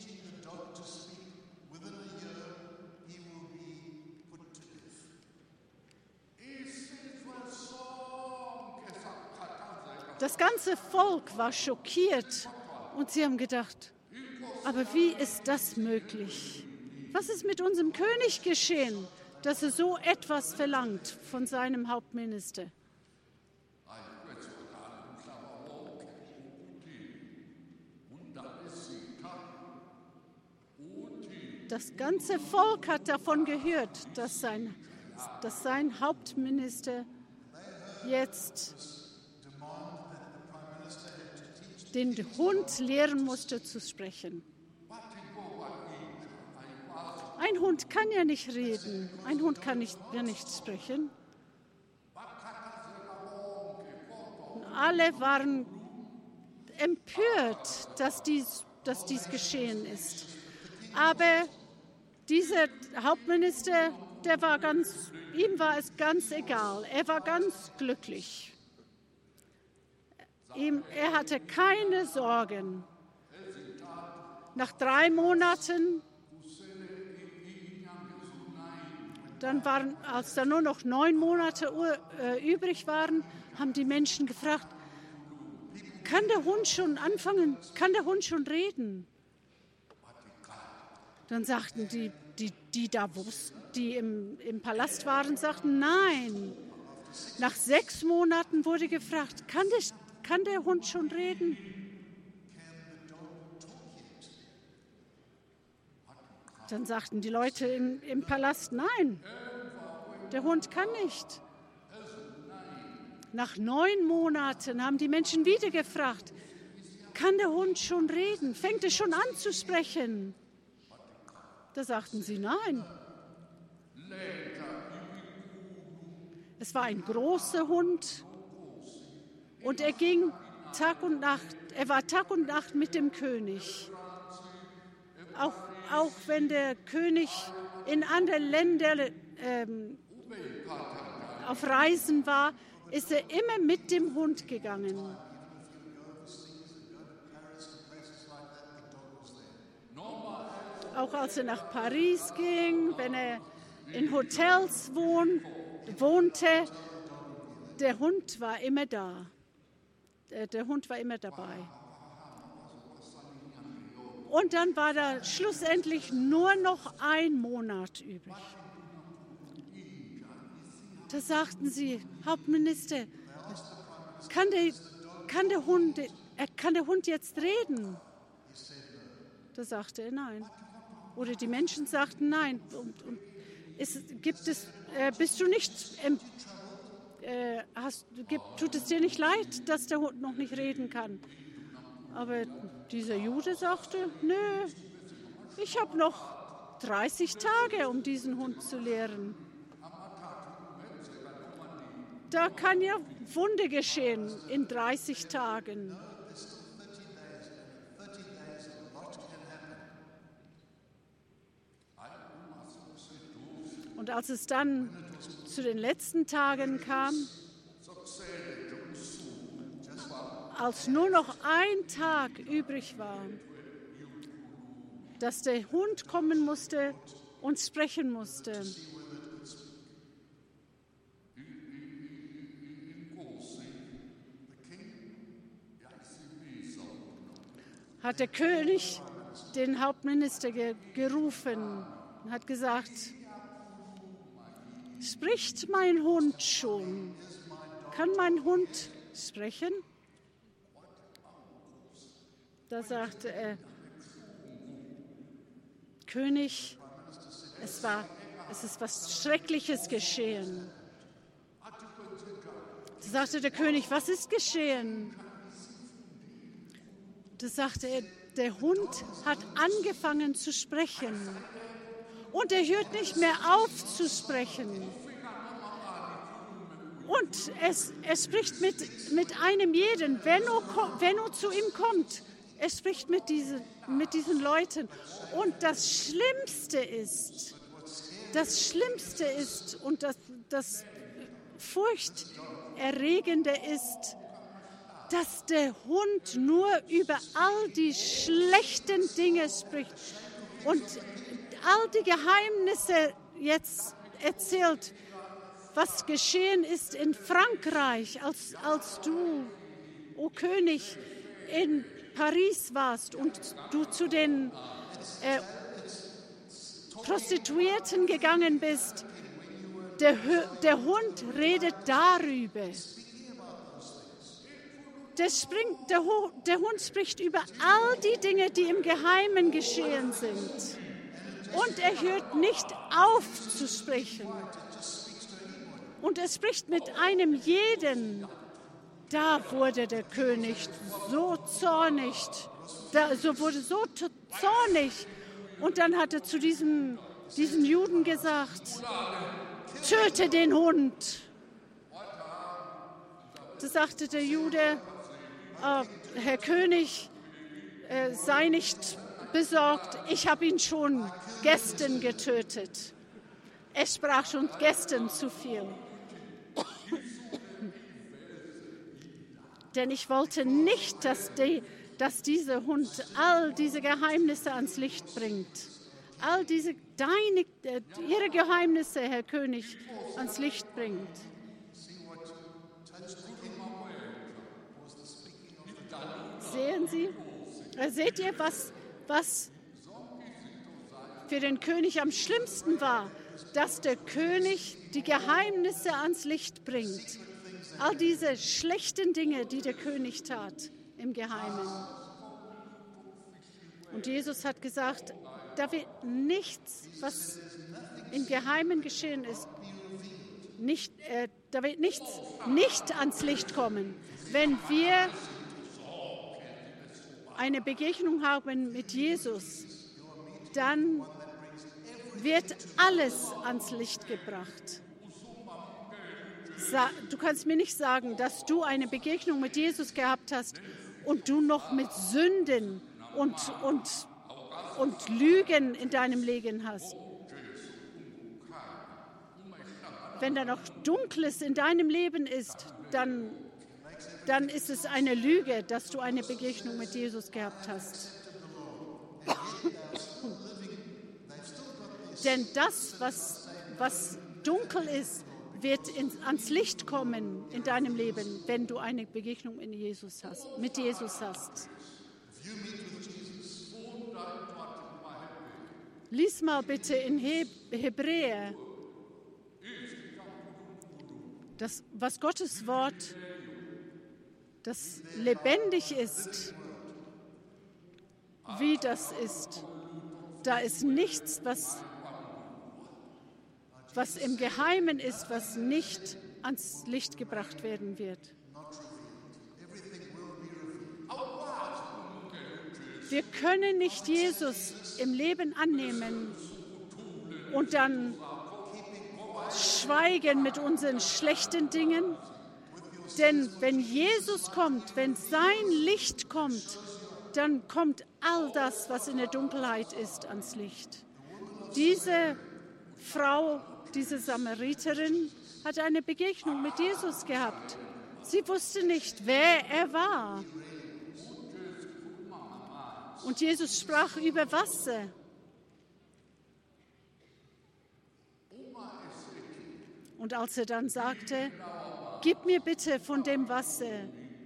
Das ganze Volk war schockiert und sie haben gedacht, aber wie ist das möglich? Was ist mit unserem König geschehen, dass er so etwas verlangt von seinem Hauptminister? Das ganze Volk hat davon gehört, dass sein Hauptminister jetzt den Hund lehren musste zu sprechen. Ein Hund kann ja nicht reden. Ein Hund kann ja nicht sprechen. Und alle waren empört, dass dies geschehen ist. Aber dieser Hauptminister, ihm war es ganz egal. Er war ganz glücklich. Er hatte keine Sorgen. Nach 3 Monaten, als dann nur noch 9 Monate übrig waren, haben die Menschen gefragt, kann der Hund schon anfangen, kann der Hund schon reden? Dann sagten die im Palast waren, sagten, nein. Nach 6 Monaten wurde gefragt, kann der Hund schon reden? Dann sagten die Leute im Palast, nein, der Hund kann nicht. Nach 9 Monaten haben die Menschen wieder gefragt, kann der Hund schon reden? Fängt er schon an zu sprechen? Da sagten sie, nein. Es war ein großer Hund. Und er war Tag und Nacht mit dem König. auch wenn der König in anderen Ländern auf Reisen war, ist er immer mit dem Hund gegangen. Auch als er nach Paris ging, wenn er in Hotels wohnte, der Hund war immer da. Der Hund war immer dabei. Und dann war da schlussendlich nur noch ein Monat übrig. Da sagten sie, Hauptminister, kann der Hund jetzt reden? Da sagte er nein. Oder die Menschen sagten nein. Bist du nicht, tut es dir nicht leid, dass der Hund noch nicht reden kann? Aber dieser Jude sagte, nö, ich habe noch 30 Tage, um diesen Hund zu lehren. Da kann ja Wunder geschehen in 30 Tagen. Und als es dann zu den letzten Tagen kam, als nur noch ein Tag übrig war, dass der Hund kommen musste und sprechen musste, hat der König den Hauptminister gerufen und hat gesagt, spricht mein Hund schon? Kann mein Hund sprechen? Da sagte er, König, es ist was Schreckliches geschehen. Da sagte der König, was ist geschehen? Da sagte er, der Hund hat angefangen zu sprechen. Und er hört nicht mehr auf zu sprechen. Und er spricht mit einem jeden, wenn er zu ihm kommt. Er spricht mit diesen Leuten. Und das Schlimmste ist und das Furchterregende ist, dass der Hund nur über all die schlechten Dinge spricht und all die Geheimnisse jetzt erzählt, was geschehen ist in Frankreich, als du, o König, in Paris warst und du zu den Prostituierten gegangen bist. Der Hund redet darüber. Der Hund spricht über all die Dinge, die im Geheimen geschehen sind. Und er hört nicht auf zu sprechen. Und er spricht mit einem jeden. Da wurde der König so zornig. Und dann hat er zu diesen Juden gesagt, töte den Hund. Da sagte der Jude, Herr König, sei nicht besorgt, ich habe ihn schon gestern getötet. Er sprach schon gestern zu viel. Denn ich wollte nicht, dass dieser Hund all diese Geheimnisse ans Licht bringt. All ihre Geheimnisse, Herr König, ans Licht bringt. Sehen Sie? Seht ihr, was für den König am schlimmsten war? Dass der König die Geheimnisse ans Licht bringt. All diese schlechten Dinge, die der König tat im Geheimen. Und Jesus hat gesagt, da wird nichts, was im Geheimen geschehen ist, da wird nichts nicht ans Licht kommen. Wenn wir eine Begegnung haben mit Jesus, dann wird alles ans Licht gebracht. Du kannst mir nicht sagen, dass du eine Begegnung mit Jesus gehabt hast und du noch mit Sünden und und Lügen in deinem Leben hast, wenn da noch Dunkles in deinem Leben ist, dann ist es eine Lüge, dass du eine Begegnung mit Jesus gehabt hast. Denn das, was dunkel ist, wird ans Licht kommen in deinem Leben, wenn du eine Begegnung mit Jesus hast. Lies mal bitte in Hebräer, das, was Gottes Wort, das lebendig ist, wie das ist. Da ist nichts, was im Geheimen ist, was nicht ans Licht gebracht werden wird. Wir können nicht Jesus im Leben annehmen und dann schweigen mit unseren schlechten Dingen. Denn wenn Jesus kommt, wenn sein Licht kommt, dann kommt all das, was in der Dunkelheit ist, ans Licht. Diese Frau, diese Samariterin, hat eine Begegnung mit Jesus gehabt. Sie wusste nicht, wer er war. Und Jesus sprach über Wasser. Und als er dann sagte, gib mir bitte von dem Wasser.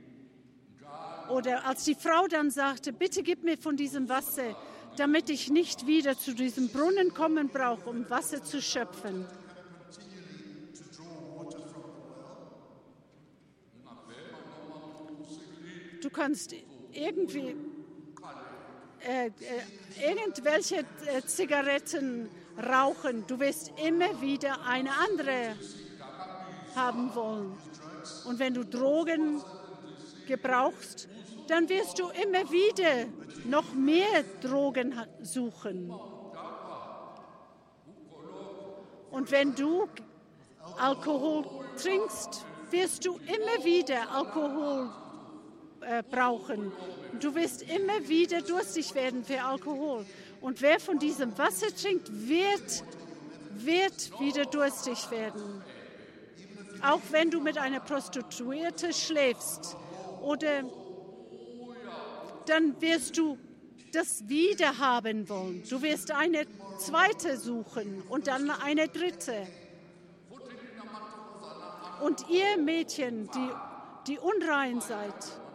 Oder als die Frau dann sagte, bitte gib mir von diesem Wasser, damit ich nicht wieder zu diesem Brunnen kommen brauche, um Wasser zu schöpfen. Du kannst irgendwie irgendwelche Zigaretten rauchen. Du wirst immer wieder eine andere haben wollen. Und wenn du Drogen gebrauchst, dann wirst du immer wieder noch mehr Drogen suchen. Und wenn du Alkohol trinkst, wirst du immer wieder Alkohol brauchen. Du wirst immer wieder durstig werden für Alkohol. Und wer von diesem Wasser trinkt, wird wieder durstig werden. Auch wenn du mit einer Prostituierte schläfst, oder dann wirst du das wieder haben wollen. Du wirst eine zweite suchen und dann eine dritte. Und ihr Mädchen, die unrein seid,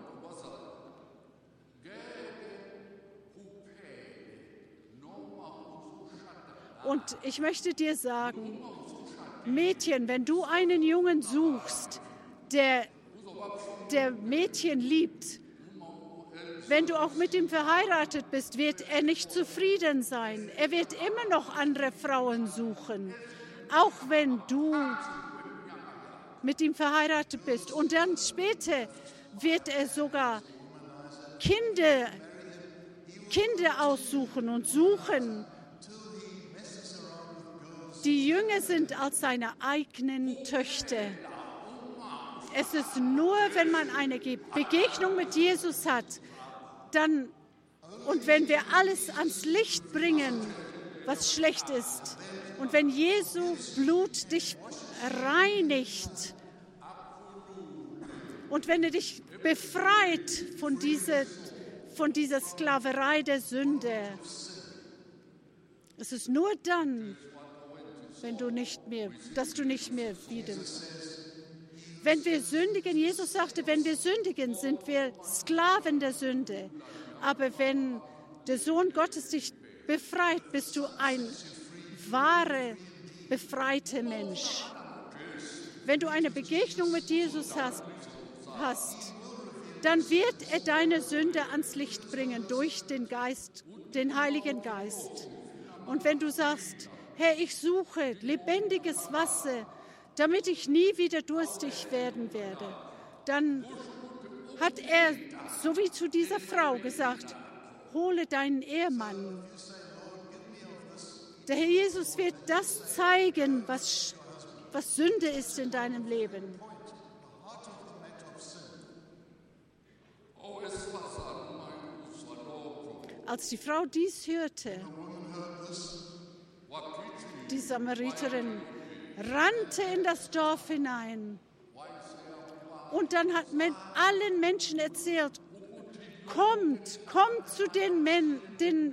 und ich möchte dir sagen, Mädchen, wenn du einen Jungen suchst, der Mädchen liebt, wenn du auch mit ihm verheiratet bist, wird er nicht zufrieden sein. Er wird immer noch andere Frauen suchen, auch wenn du mit ihm verheiratet bist. Und dann später wird er sogar Kinder aussuchen und suchen, die jünger sind als seine eigenen Töchter. Es ist nur, wenn man eine Begegnung mit Jesus hat, und wenn wir alles ans Licht bringen, was schlecht ist, und wenn Jesu Blut dich reinigt und wenn er dich befreit von dieser Sklaverei der Sünde, es ist nur dann, dass du nicht mehr wieder. Wenn wir sündigen, Jesus sagte, wenn wir sündigen, sind wir Sklaven der Sünde. Aber wenn der Sohn Gottes dich befreit, bist du ein wahrer, befreiter Mensch. Wenn du eine Begegnung mit Jesus hast, dann wird er deine Sünde ans Licht bringen durch den Geist, den Heiligen Geist. Und wenn du sagst, Herr, ich suche lebendiges Wasser, damit ich nie wieder durstig werden werde, dann hat er, so wie zu dieser Frau, gesagt, hole deinen Ehemann. Der Herr Jesus wird das zeigen, was Sünde ist in deinem Leben. Als die Frau dies hörte, die Samariterin rannte in das Dorf hinein. Und dann hat man allen Menschen erzählt, kommt zu den Männern,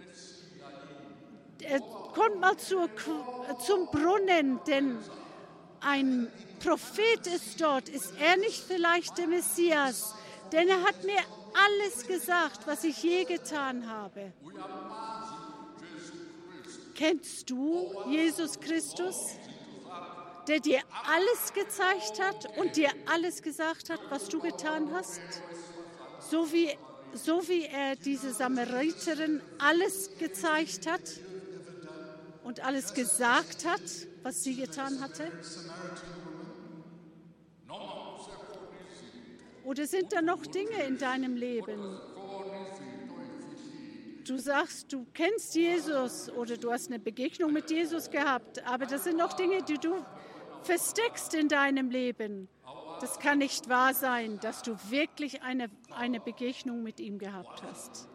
kommt mal zum Brunnen, denn ein Prophet ist dort. Ist er nicht vielleicht der Messias? Denn er hat mir alles gesagt, was ich je getan habe. Kennst du Jesus Christus, der dir alles gezeigt hat und dir alles gesagt hat, was du getan hast? So wie er diese Samariterin alles gezeigt hat und alles gesagt hat, was sie getan hatte? Oder sind da noch Dinge in deinem Leben? Du sagst, du kennst Jesus oder du hast eine Begegnung mit Jesus gehabt, aber das sind noch Dinge, die du versteckst in deinem Leben. Das kann nicht wahr sein, dass du wirklich eine Begegnung mit ihm gehabt hast.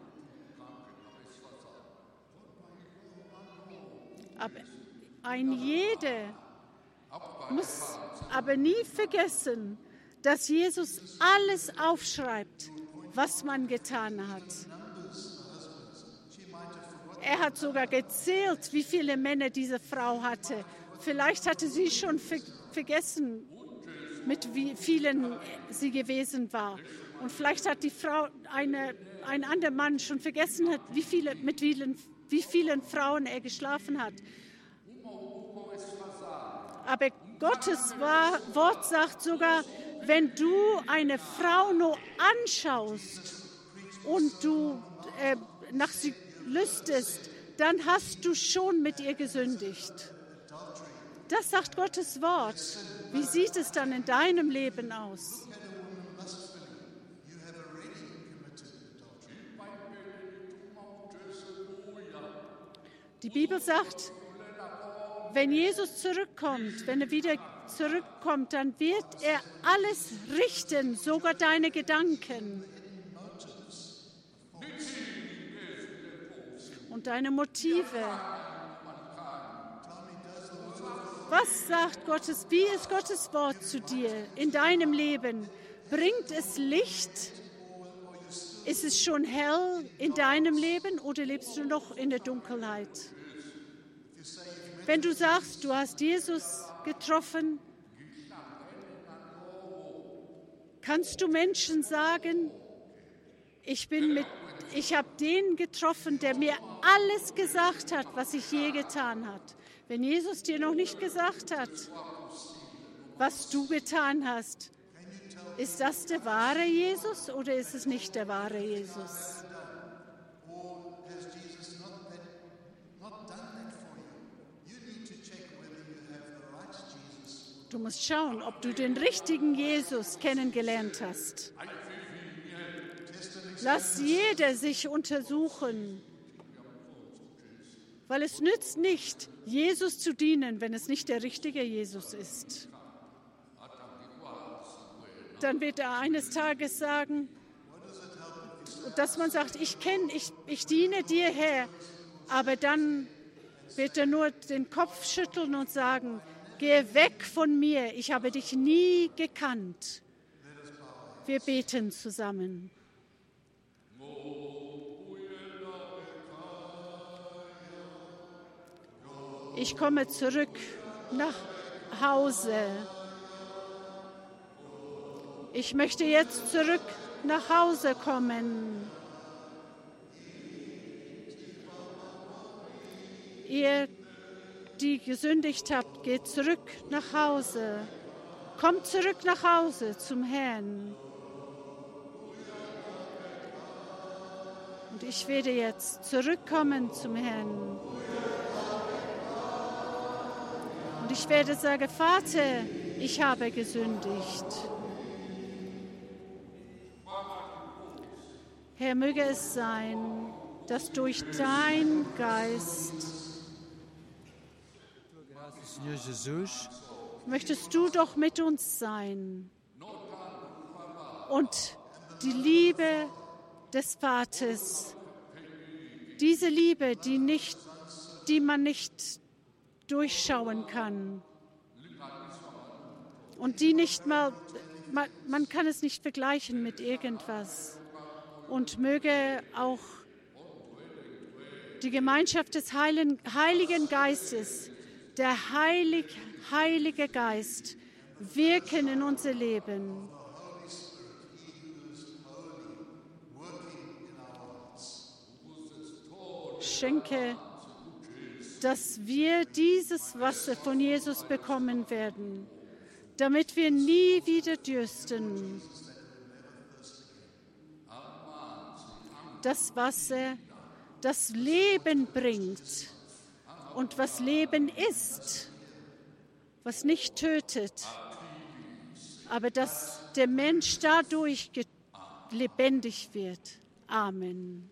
Aber ein jeder muss aber nie vergessen, dass Jesus alles aufschreibt, was man getan hat. Er hat sogar gezählt, wie viele Männer diese Frau hatte. Vielleicht hatte sie schon vergessen, mit wie vielen sie gewesen war. Und vielleicht hat die Frau, ein anderer Mann schon vergessen, mit wie vielen Frauen er geschlafen hat. Aber Gottes Wort sagt sogar, wenn du eine Frau nur anschaust und du nach sie lüstest, dann hast du schon mit ihr gesündigt. Das sagt Gottes Wort. Wie sieht es dann in deinem Leben aus? Die Bibel sagt, wenn Jesus zurückkommt, wenn er wieder zurückkommt, dann wird er alles richten, sogar deine Gedanken und deine Motive. Was sagt Gottes, wie ist Gottes Wort zu dir in deinem Leben? Bringt es Licht? Ist es schon hell in deinem Leben oder lebst du noch in der Dunkelheit? Wenn du sagst, du hast Jesus getroffen, kannst du Menschen sagen, ich habe den getroffen, der mir alles gesagt hat, was ich je getan habe. Wenn Jesus dir noch nicht gesagt hat, was du getan hast, ist das der wahre Jesus oder ist es nicht der wahre Jesus? Du musst schauen, ob du den richtigen Jesus kennengelernt hast. Lass jeder sich untersuchen, weil es nützt nicht, Jesus zu dienen, wenn es nicht der richtige Jesus ist. Dann wird er eines Tages sagen, dass man sagt, ich diene dir, Herr, aber dann wird er nur den Kopf schütteln und sagen, geh weg von mir, ich habe dich nie gekannt. Wir beten zusammen. Ich komme zurück nach Hause. Ich möchte jetzt zurück nach Hause kommen. Ihr, die gesündigt habt, geht zurück nach Hause. Kommt zurück nach Hause zum Herrn. Und ich werde jetzt zurückkommen zum Herrn. Und ich werde sagen, Vater, ich habe gesündigt. Herr, möge es sein, dass durch dein Geist möchtest du doch mit uns sein und die Liebe des Vaters Diese Liebe, die man nicht durchschauen kann und die nicht mal, man kann es nicht vergleichen mit irgendwas. Und möge auch die Gemeinschaft des Heiligen Geistes, der Heilige Geist, wirken in unser Leben. Schenke, dass wir dieses Wasser von Jesus bekommen werden, damit wir nie wieder dürsten. Das Wasser, das Leben bringt und was Leben ist, was nicht tötet, aber dass der Mensch dadurch lebendig wird. Amen.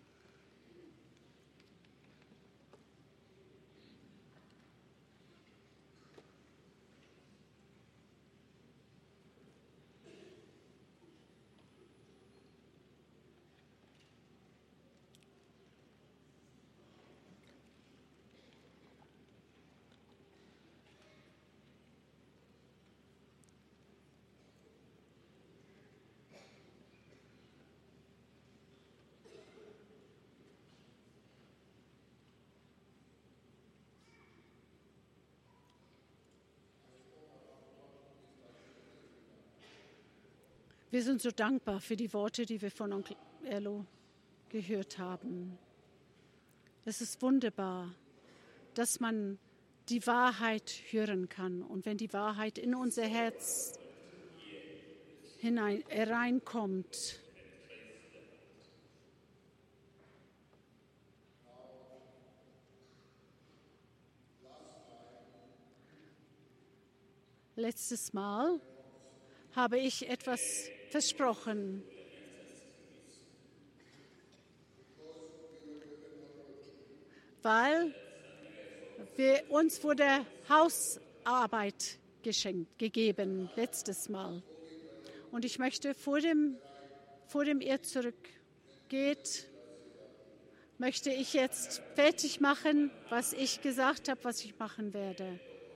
Wir sind so dankbar für die Worte, die wir von Onkel Erlo gehört haben. Es ist wunderbar, dass man die Wahrheit hören kann. Und wenn die Wahrheit in unser Herz hereinkommt, letztes Mal habe ich etwas versprochen. Weil uns wurde Hausarbeit gegeben letztes Mal. Und ich möchte, vor dem ihr zurückgeht, möchte ich jetzt fertig machen, was ich gesagt habe, was ich machen werde.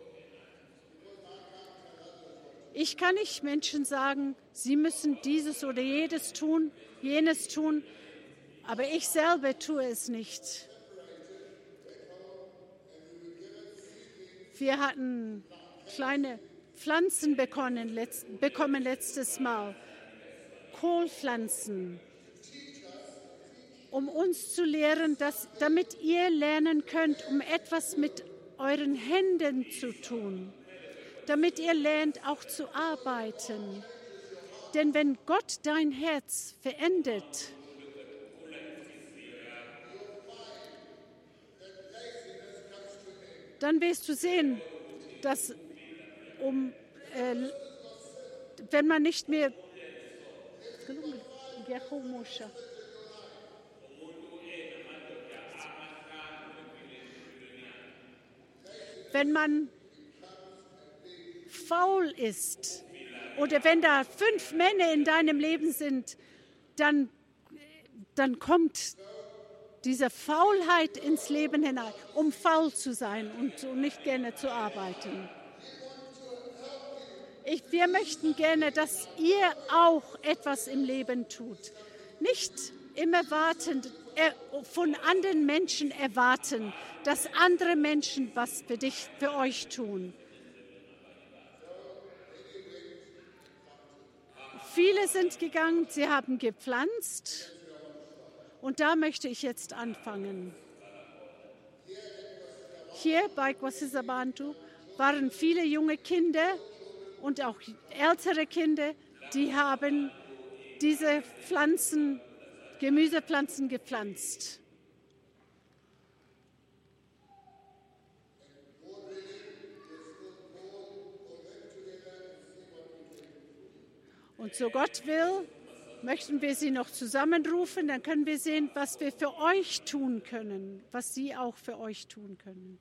Ich kann nicht Menschen sagen, sie müssen dieses oder jenes tun, aber ich selber tue es nicht. Wir hatten kleine Pflanzen bekommen letztes Mal, Kohlpflanzen, um uns zu lehren, damit ihr lernen könnt, um etwas mit euren Händen zu tun. Damit ihr lernt, auch zu arbeiten. Denn wenn Gott dein Herz verändert, dann wirst du sehen, dass wenn man nicht mehr wenn man faul ist oder wenn da 5 Männer in deinem Leben sind, dann kommt diese Faulheit ins Leben hinein, um faul zu sein und nicht gerne zu arbeiten. Wir möchten gerne, dass ihr auch etwas im Leben tut. Nicht immer von anderen Menschen erwarten, dass andere Menschen was für euch tun. Viele sind gegangen, sie haben gepflanzt und da möchte ich jetzt anfangen. Hier bei Kwasizabantu waren viele junge Kinder und auch ältere Kinder, die haben diese Gemüsepflanzen gepflanzt. Und so Gott will, möchten wir sie noch zusammenrufen, dann können wir sehen, was wir für euch tun können, was sie auch für euch tun können.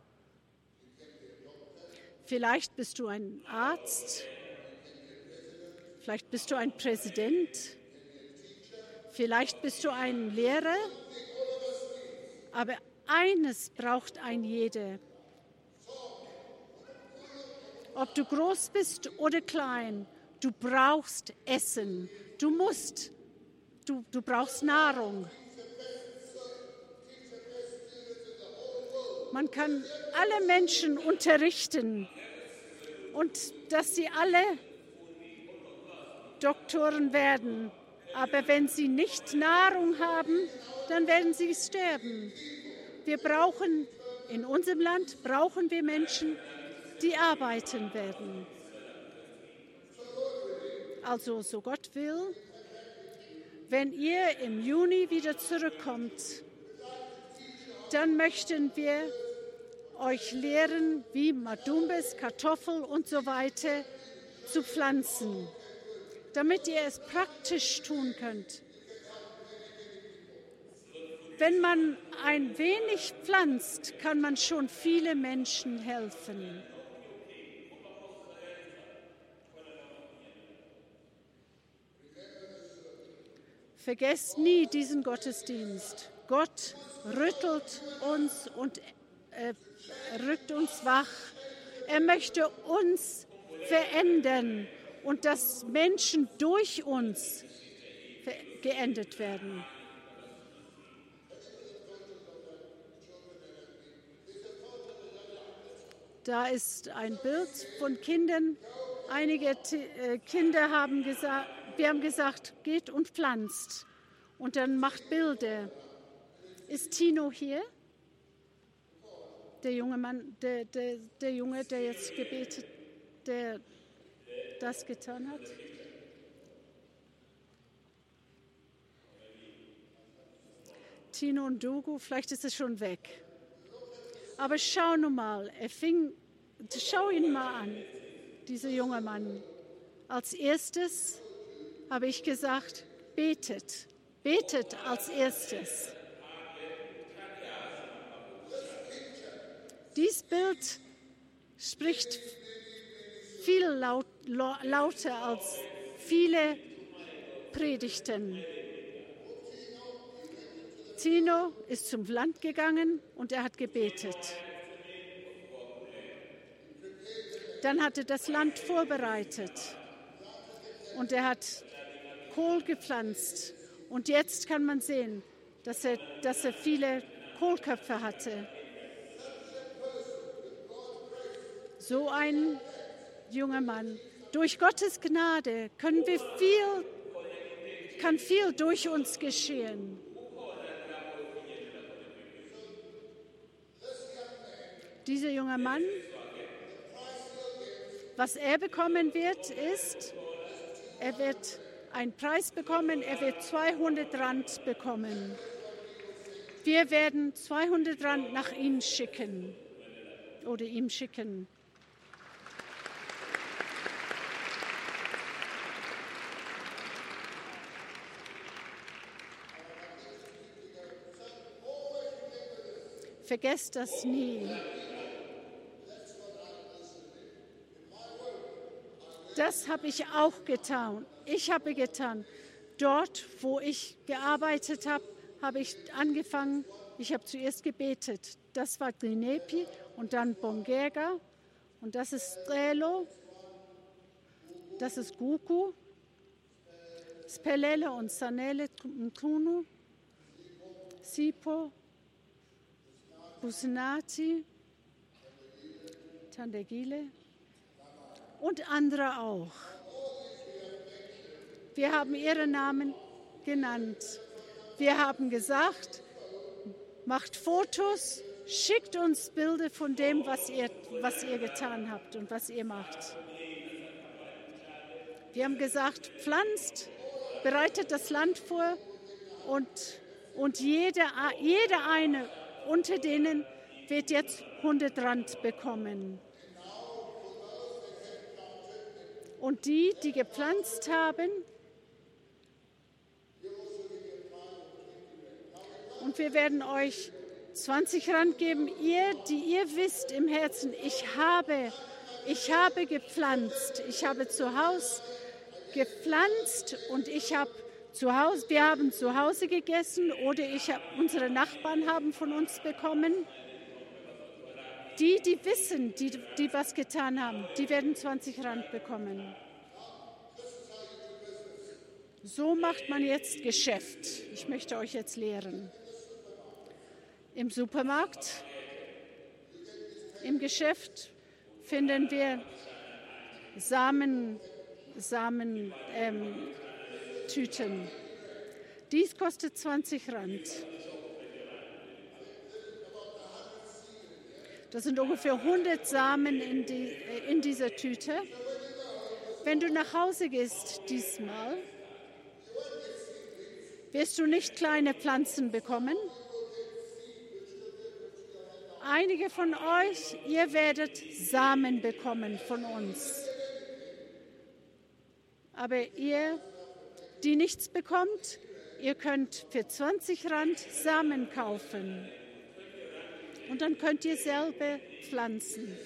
Vielleicht bist du ein Arzt, vielleicht bist du ein Präsident, vielleicht bist du ein Lehrer, Aber eines braucht ein jeder. Ob du groß bist oder klein, du brauchst Essen. Du brauchst Nahrung. Man kann alle Menschen unterrichten und dass sie alle Doktoren werden. Aber wenn sie nicht Nahrung haben, dann werden sie sterben. In unserem Land brauchen wir Menschen, die arbeiten werden. Also, so Gott will, wenn ihr im Juni wieder zurückkommt, dann möchten wir euch lehren, wie Madumbes, Kartoffel und so weiter zu pflanzen, damit ihr es praktisch tun könnt. Wenn man ein wenig pflanzt, kann man schon viele Menschen helfen. Vergesst nie diesen Gottesdienst. Gott rüttelt uns und rückt uns wach. Er möchte uns verändern und dass Menschen durch uns geändert werden. Da ist ein Bild von Kindern. Einige Kinder haben gesagt, geht und pflanzt und dann macht Bilder. Ist Tino hier? Der junge Mann, der Junge, der jetzt gebetet, der das getan hat? Tino und Dugu, vielleicht ist es schon weg. Aber schau nun mal, schau ihn mal an, dieser junge Mann. Als erstes habe ich gesagt, betet als erstes. Dieses Bild spricht viel lauter als viele Predigten. Tino ist zum Land gegangen und er hat gebetet. Dann hat er das Land vorbereitet und er hat Kohl gepflanzt. Und jetzt kann man sehen, dass er viele Kohlköpfe hatte. So ein junger Mann. Durch Gottes Gnade kann viel durch uns geschehen. Dieser junge Mann, was er bekommen wird, ist, er wird einen Preis bekommen, er wird 200 Rand bekommen. Wir werden 200 Rand nach ihm schicken oder ihm schicken. Vergesst das nie. Das habe ich auch getan. Ich habe getan. Dort, wo ich gearbeitet habe, habe ich angefangen. Ich habe zuerst gebetet. Das war Grinepi und dann Bongega. Und das ist Strelo. Das ist Guku. Spelele und Sanele Mtunu. Sipo. Busenati. Tandegile. Und andere auch. Wir haben ihre Namen genannt. Wir haben gesagt, macht Fotos, schickt uns Bilder von dem, was ihr getan habt und was ihr macht. Wir haben gesagt, pflanzt, bereitet das Land vor und jeder eine unter denen wird jetzt 100 Rand bekommen. Und die gepflanzt haben, und wir werden euch 20 Rand geben, ihr wisst im Herzen, ich habe gepflanzt. Ich habe zu Hause gepflanzt und ich habe Wir haben zu Hause gegessen oder unsere Nachbarn haben von uns bekommen. Die wissen, die was getan haben, die werden 20 Rand bekommen. So macht man jetzt Geschäft. Ich möchte euch jetzt lehren. Im Supermarkt, im Geschäft finden wir Samentüten. Dies kostet 20 Rand. Das sind ungefähr 100 Samen in dieser Tüte. Wenn du nach Hause gehst diesmal, wirst du nicht kleine Pflanzen bekommen. Einige von euch, ihr werdet Samen bekommen von uns. Aber ihr, die nichts bekommt, ihr könnt für 20 Rand Samen kaufen. Und dann könnt ihr selber pflanzen.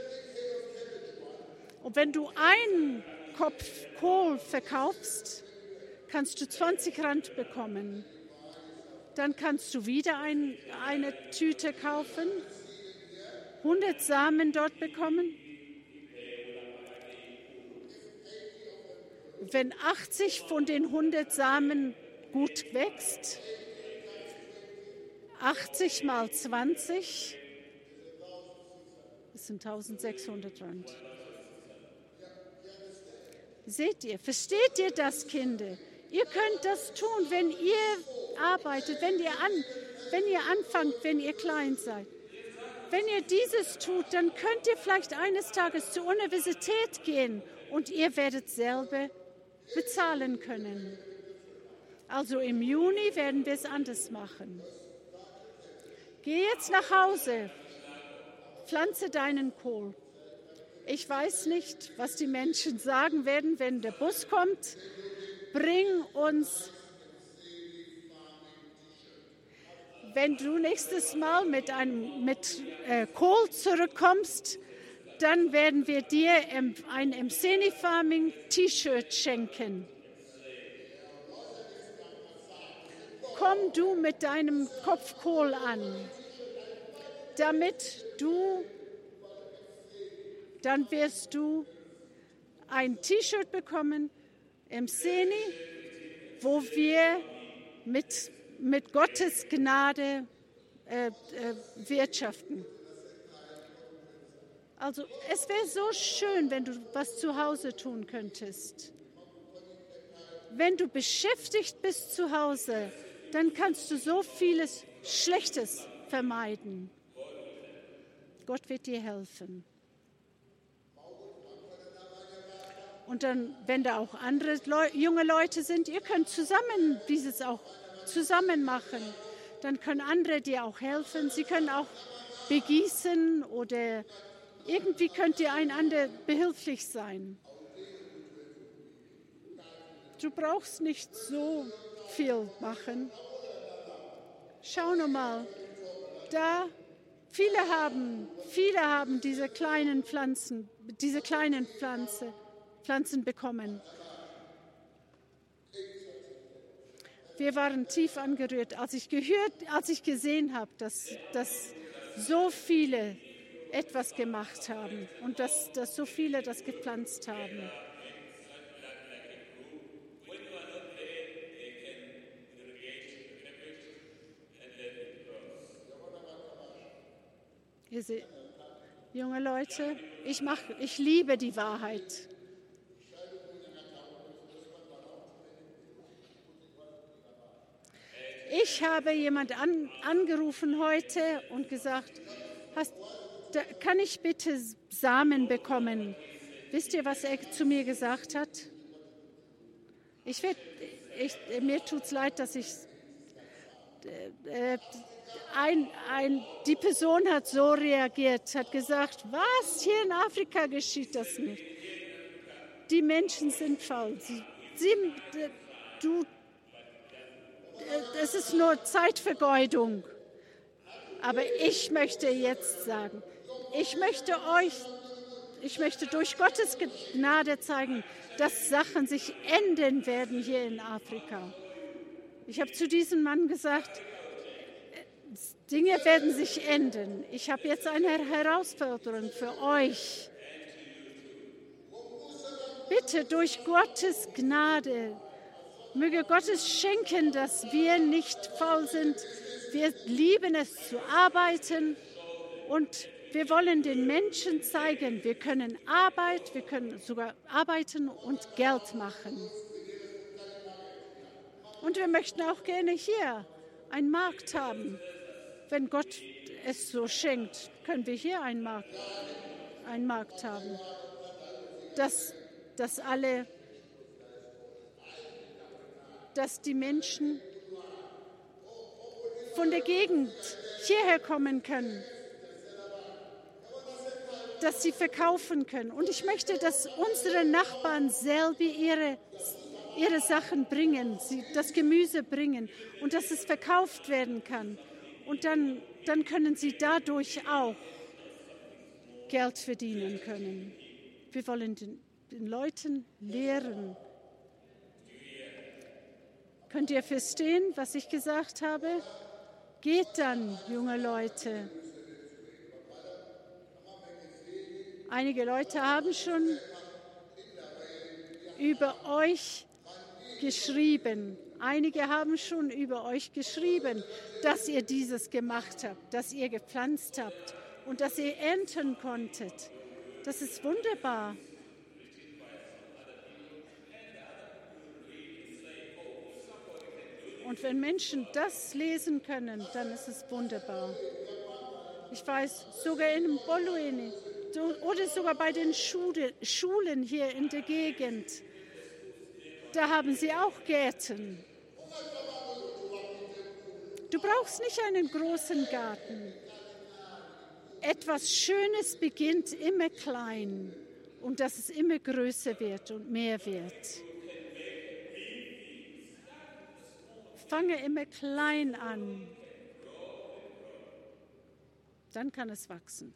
Und wenn du einen Kopf Kohl verkaufst, kannst du 20 Rand bekommen. Dann kannst du wieder eine Tüte kaufen, 100 Samen dort bekommen. Wenn 80 von den 100 Samen gut wächst, 80 mal 20, das sind 1600 Rand. Seht ihr, versteht ihr das, Kinder? Ihr könnt das tun, wenn ihr arbeitet, wenn ihr anfangt, wenn ihr klein seid. Wenn ihr dieses tut, dann könnt ihr vielleicht eines Tages zur Universität gehen und ihr werdet selber bezahlen können. Also im Juni werden wir es anders machen. Geh jetzt nach Hause, pflanze deinen Kohl. Ich weiß nicht, was die Menschen sagen werden, wenn der Bus kommt. Bring uns, wenn du nächstes Mal mit Kohl zurückkommst, dann werden wir dir ein Emseni Farming T-Shirt schenken. Komm du mit deinem Kopf Kohl an, dann wirst du ein T-Shirt bekommen, Emseni, wo wir mit Gottes Gnade wirtschaften. Also es wäre so schön, wenn du was zu Hause tun könntest. Wenn du beschäftigt bist zu Hause, dann kannst du so vieles Schlechtes vermeiden. Gott wird dir helfen. Und dann, wenn da auch andere junge Leute sind, ihr könnt zusammen dieses auch zusammen machen. Dann können andere dir auch helfen. Sie können auch begießen oder irgendwie könnt ihr einander behilflich sein. Du brauchst nicht so viel machen. Schau noch mal, viele haben diese kleinen Pflanzen bekommen. Wir waren tief angerührt, als ich gesehen habe, dass so viele etwas gemacht haben und dass so viele das gepflanzt haben. Ihr seht, junge Leute, ich liebe die Wahrheit. Ich habe jemand angerufen heute und gesagt, kann ich bitte Samen bekommen? Wisst ihr, was er zu mir gesagt hat? Mir tut es leid, dass die Person hat so reagiert, hat gesagt, was, hier in Afrika geschieht das nicht. Die Menschen sind faul. Es ist nur Zeitvergeudung. Aber ich möchte jetzt sagen, ich möchte durch Gottes Gnade zeigen, dass Sachen sich ändern werden hier in Afrika. Ich habe zu diesem Mann gesagt, Dinge werden sich ändern. Ich habe jetzt eine Herausforderung für euch. Bitte durch Gottes Gnade, möge Gott es schenken, dass wir nicht faul sind. Wir lieben es zu arbeiten und wir wollen den Menschen zeigen, wir können sogar arbeiten und Geld machen. Und wir möchten auch gerne hier einen Markt haben. Wenn Gott es so schenkt, können wir hier einen Markt haben. Dass die Menschen von der Gegend hierher kommen können, dass sie verkaufen können. Und ich möchte, dass unsere Nachbarn selber ihre Sachen bringen, das Gemüse bringen und dass es verkauft werden kann. Und dann können sie dadurch auch Geld verdienen können. Wir wollen den Leuten lehren. Könnt ihr verstehen, was ich gesagt habe? Geht dann, junge Leute. Einige Leute haben schon über euch geschrieben. Einige haben schon über euch geschrieben, dass ihr dieses gemacht habt, dass ihr gepflanzt habt und dass ihr ernten konntet. Das ist wunderbar. Und wenn Menschen das lesen können, dann ist es wunderbar. Ich weiß, sogar in Boluene oder sogar bei den Schulen hier in der Gegend, da haben sie auch Gärten. Du brauchst nicht einen großen Garten. Etwas Schönes beginnt immer klein und dass es immer größer wird und mehr wird. Fange immer klein an. Dann kann es wachsen.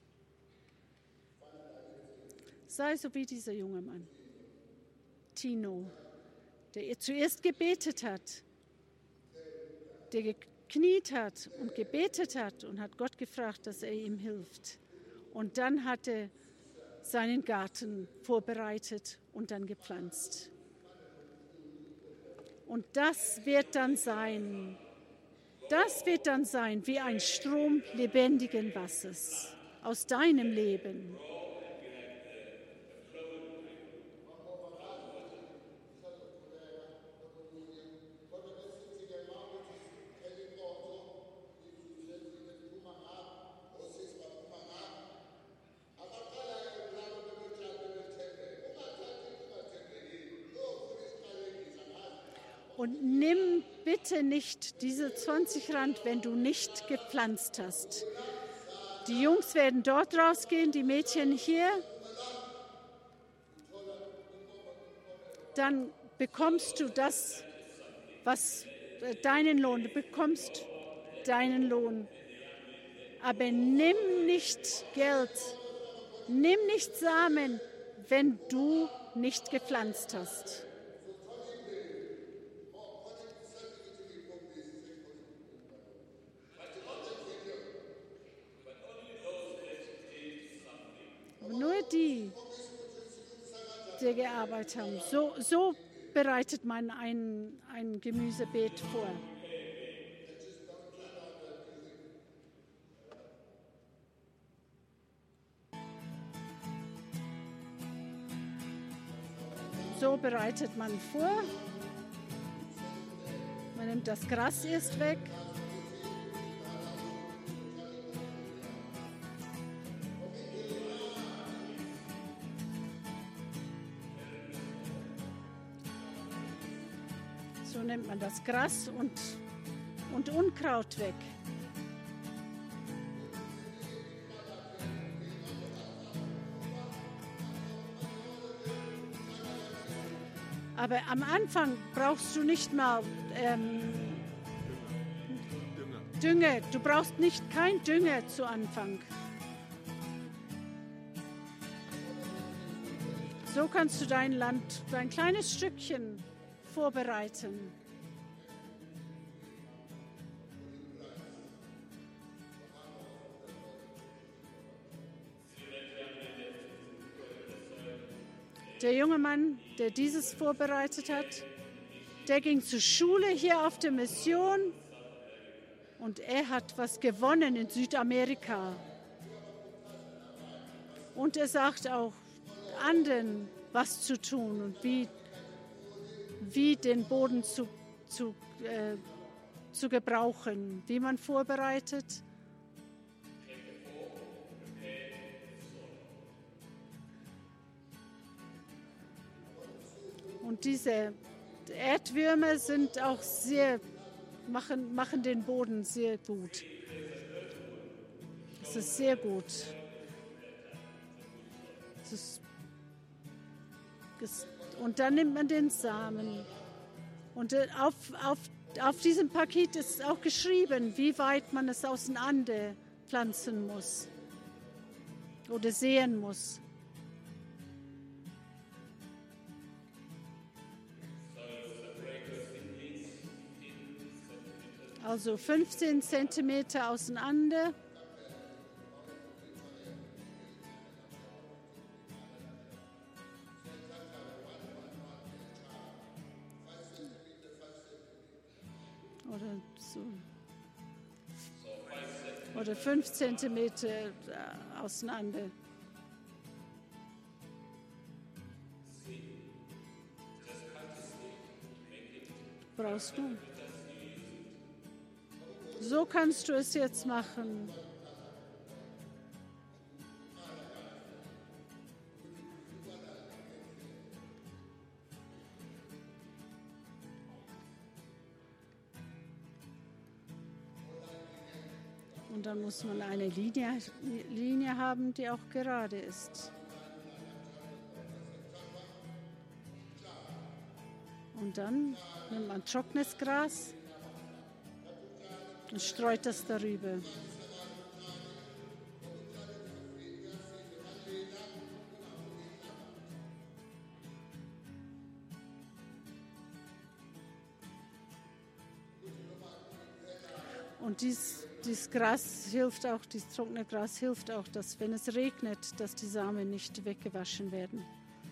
Sei so wie dieser junge Mann, Tino, der zuerst gebetet hat, der gekniet hat und gebetet hat und hat Gott gefragt, dass er ihm hilft. Und dann hat er seinen Garten vorbereitet und dann gepflanzt. Und das wird dann sein wie ein Strom lebendigen Wassers aus deinem Leben. Und nimm bitte nicht diese 20 Rand, wenn du nicht gepflanzt hast. Die Jungs werden dort rausgehen, die Mädchen hier. Dann bekommst du das, was deinen Lohn, du bekommst deinen Lohn. Aber nimm nicht Geld, nimm nicht Samen, wenn du nicht gepflanzt hast. Nur die gearbeitet haben. So bereitet man ein Gemüsebeet vor. So bereitet man vor. Man nimmt das Gras erst weg. So nimmt man das Gras und Unkraut weg. Aber am Anfang brauchst du nicht mal Dünger. Du brauchst kein Dünger zu Anfang. So kannst du dein Land, dein kleines Stückchen vorbereiten. Der junge Mann, der dieses vorbereitet hat, der ging zur Schule hier auf der Mission und er hat was gewonnen in Südamerika. Und er sagt auch anderen, was zu tun und wie den Boden zu gebrauchen, wie man vorbereitet. Und diese Erdwürmer sind auch machen den Boden sehr gut. Es ist sehr gut. Und dann nimmt man den Samen. Und auf diesem Paket ist auch geschrieben, wie weit man es auseinander pflanzen muss oder säen muss. Also 15 Zentimeter auseinander. Oder so. Oder 5 Zentimeter auseinander. Brauchst du? So kannst du es jetzt machen. Und dann muss man eine Linie haben, die auch gerade ist. Und dann nimmt man trockenes Gras und streut das darüber. Und dieses Gras hilft auch, dieses trockene Gras hilft auch, dass wenn es regnet, dass die Samen nicht weggewaschen werden.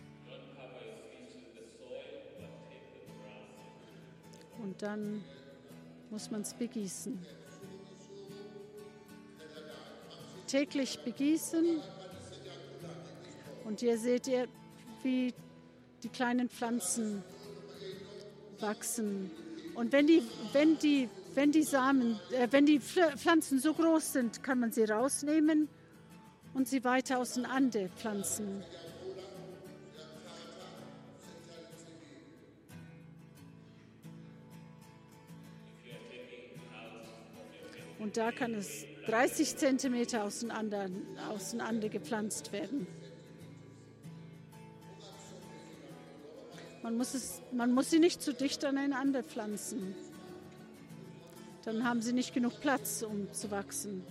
Und dann muss man es begießen. Täglich begießen. Und hier seht ihr, wie die kleinen Pflanzen wachsen. Und wenn die Pflanzen so groß sind, kann man sie rausnehmen und sie weiter auseinander pflanzen. Und da kann es 30 Zentimeter auseinander gepflanzt werden. Man muss sie nicht zu dicht aneinander pflanzen. Dann haben sie nicht genug Platz, um zu wachsen.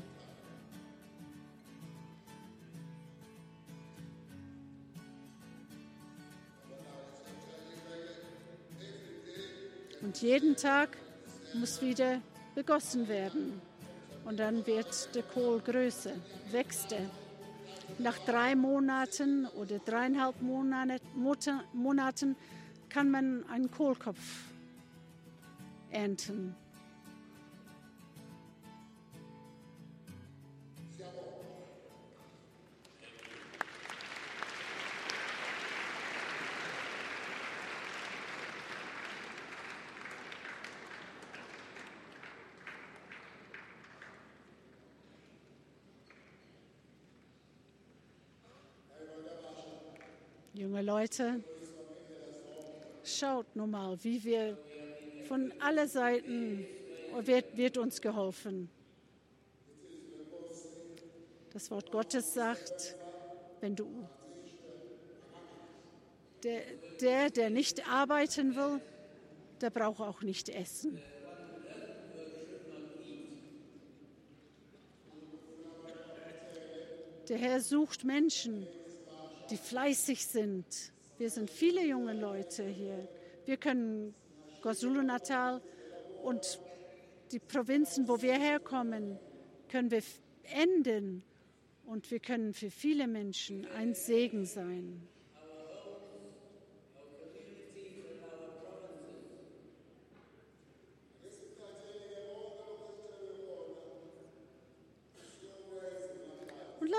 Und jeden Tag muss wieder begossen werden. Und dann wird der Kohl größer, wächst er. Nach 3 Monaten oder 3,5 Monaten kann man einen Kohlkopf ernten. Junge Leute, schaut nur mal, wie wir von allen Seiten wird uns geholfen. Das Wort Gottes sagt, wenn du der nicht arbeiten will, der braucht auch nicht essen. Der Herr sucht Menschen, die fleißig sind. Wir sind viele junge Leute hier. Wir können KwaZulu-Natal und die Provinzen, wo wir herkommen, können wir enden und wir können für viele Menschen ein Segen sein.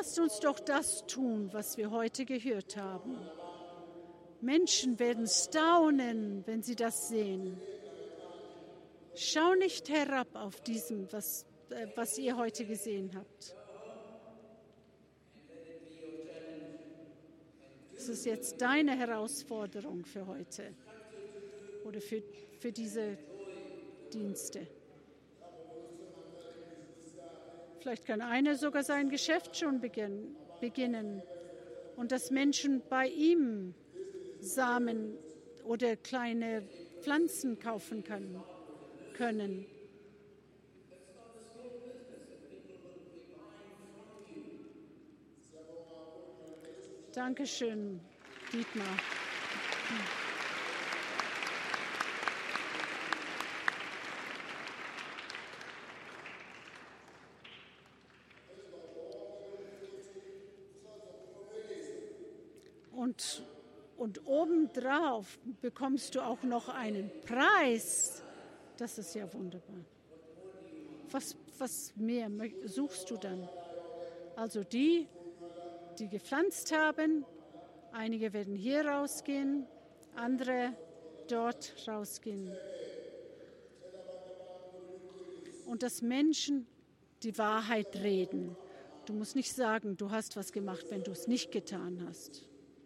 lasst uns doch das tun, was wir heute gehört haben. Menschen werden staunen, wenn sie das sehen. Schau nicht herab auf diesem, was ihr heute gesehen habt. Das ist jetzt deine Herausforderung für heute oder für diese Dienste. Vielleicht kann einer sogar sein Geschäft schon beginnen und dass Menschen bei ihm Samen oder kleine Pflanzen kaufen können. Dankeschön, Dietmar. Und obendrauf bekommst du auch noch einen Preis. Das ist ja wunderbar. Was mehr suchst du dann? Also die gepflanzt haben, einige werden hier rausgehen, andere dort rausgehen. Und dass Menschen die Wahrheit reden. Du musst nicht sagen, du hast was gemacht, wenn du es nicht getan hast.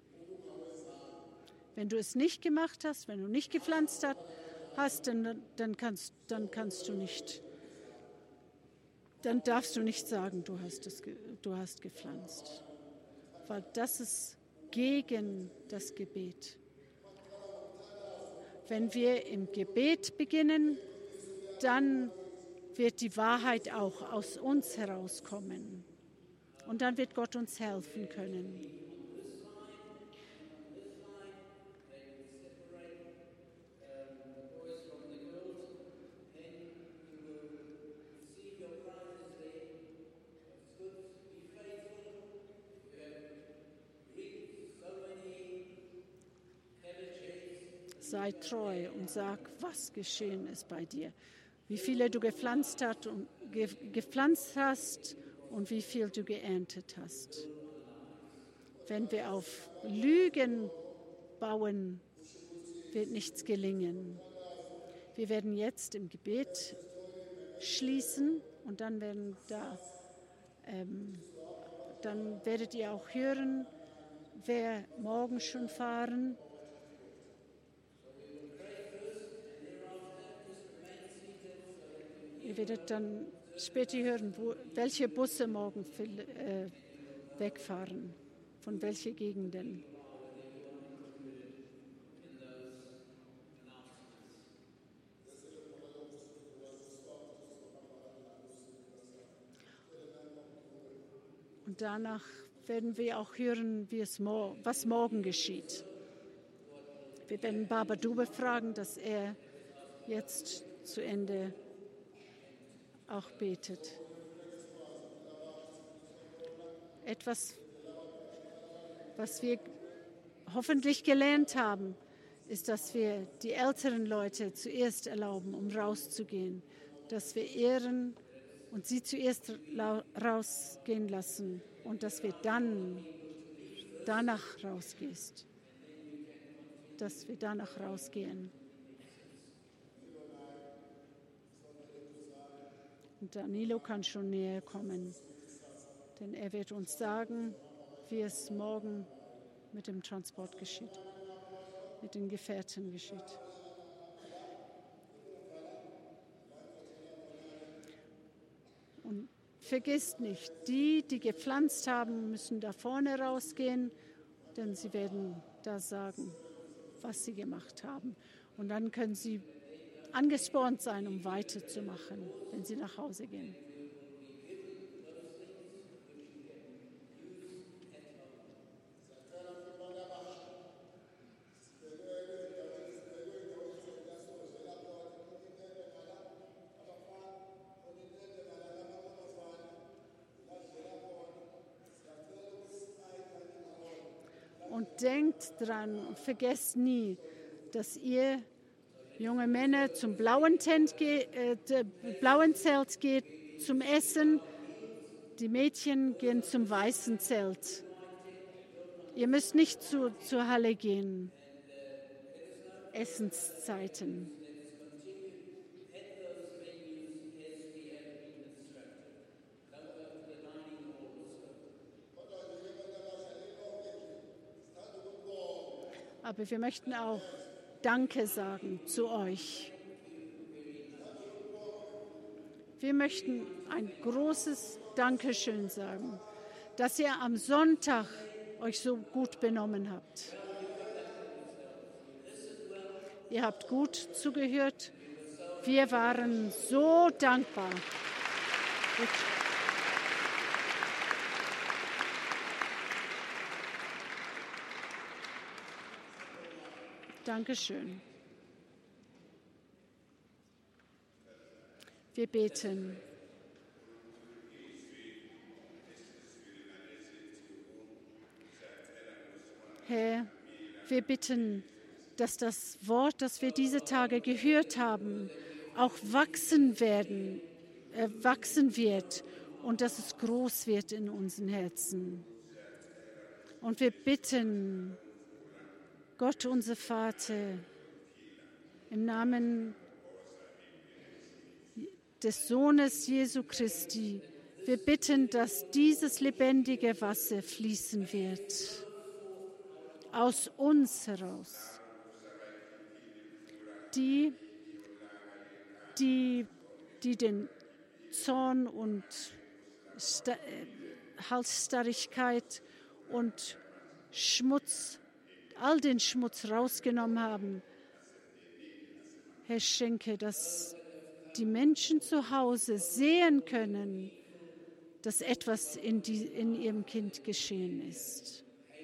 Wenn du es nicht gemacht hast, wenn du nicht gepflanzt hast, dann kannst du nicht, dann darfst du nicht sagen, du hast gepflanzt. Weil das ist gegen das Gebet. Wenn wir im Gebet beginnen, dann wird die Wahrheit auch aus uns herauskommen. Und dann wird Gott uns helfen können. Sei treu und sag, was geschehen ist bei dir. Wie viele du gepflanzt hast und wie viel du geerntet hast. Wenn wir auf Lügen bauen, wird nichts gelingen. Wir werden jetzt im Gebet schließen und dann werdet ihr auch hören, wer morgen schon fahren. Ihr werdet dann später hören, welche Busse morgen wegfahren, von welchen Gegenden. Und danach werden wir auch hören, was morgen geschieht. Wir werden Baba Dube fragen, dass er jetzt zu Ende auch betet. Etwas, was wir hoffentlich gelernt haben, ist, dass wir die älteren Leute zuerst erlauben, um rauszugehen, dass wir ehren und sie zuerst rausgehen lassen und dass wir dann danach rausgehst, dass wir danach rausgehen. Und Danilo kann schon näher kommen, denn er wird uns sagen, wie es morgen mit dem Transport geschieht, mit den Gefährten geschieht. Und vergisst nicht, die gepflanzt haben, müssen da vorne rausgehen, denn sie werden da sagen, was sie gemacht haben. Und dann können sie angespornt sein, um weiterzumachen, wenn sie nach Hause gehen. Und denkt dran und vergesst nie, dass ihr junge Männer zum blauen Zelt geht zum Essen Die Mädchen gehen zum weißen Zelt. Ihr müsst nicht zur Halle gehen. Essenszeiten. Aber wir möchten auch Danke sagen zu euch. Wir möchten ein großes Dankeschön sagen, dass ihr am Sonntag euch so gut benommen habt. Ihr habt gut zugehört. Wir waren so dankbar. Dankeschön. Wir beten. Herr, wir bitten, dass das Wort, das wir diese Tage gehört haben, auch wachsen wird und dass es groß wird in unseren Herzen. Und wir bitten, Gott, unser Vater, im Namen des Sohnes Jesu Christi, wir bitten, dass dieses lebendige Wasser fließen wird, aus uns heraus. Die den Zorn und Halsstarrigkeit und Schmutz, all den Schmutz rausgenommen haben. Herr, schenke, dass die Menschen zu Hause sehen können, dass etwas in ihrem Kind geschehen ist.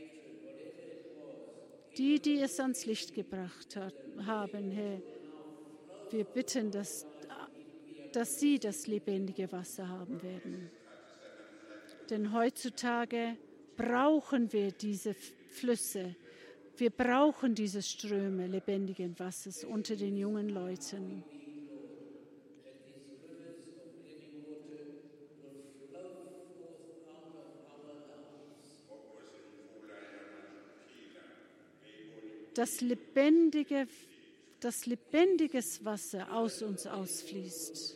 Die es ans Licht gebracht haben, Herr, wir bitten, dass sie das lebendige Wasser haben werden. Denn heutzutage brauchen wir diese Flüsse. Wir brauchen diese Ströme lebendigen Wassers unter den jungen Leuten. Dass lebendiges Wasser aus uns ausfließt.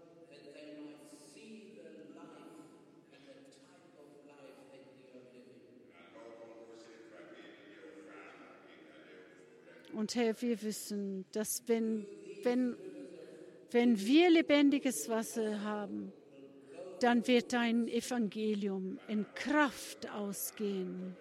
Und Herr, wir wissen, dass wenn wir lebendiges Wasser haben, dann wird dein Evangelium in Kraft ausgehen.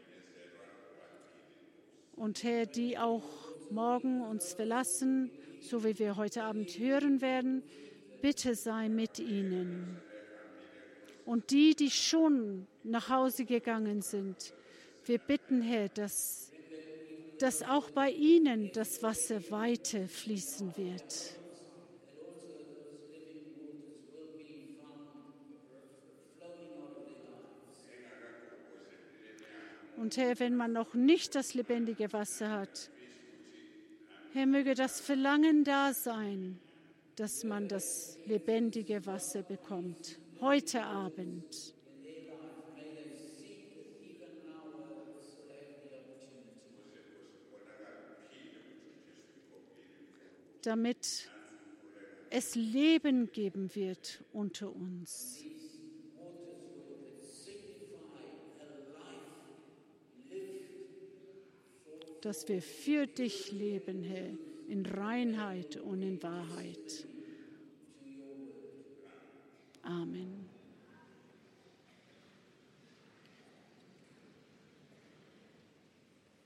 Und Herr, die auch morgen uns verlassen, so wie wir heute Abend hören werden, bitte sei mit ihnen. Und die schon nach Hause gegangen sind, wir bitten, Herr, dass auch bei ihnen das Wasser weiter fließen wird. Und Herr, wenn man noch nicht das lebendige Wasser hat, Herr, möge das Verlangen da sein, dass man das lebendige Wasser bekommt, heute Abend. Damit es Leben geben wird unter uns. Dass wir für dich leben, Herr, in Reinheit und in Wahrheit. Amen.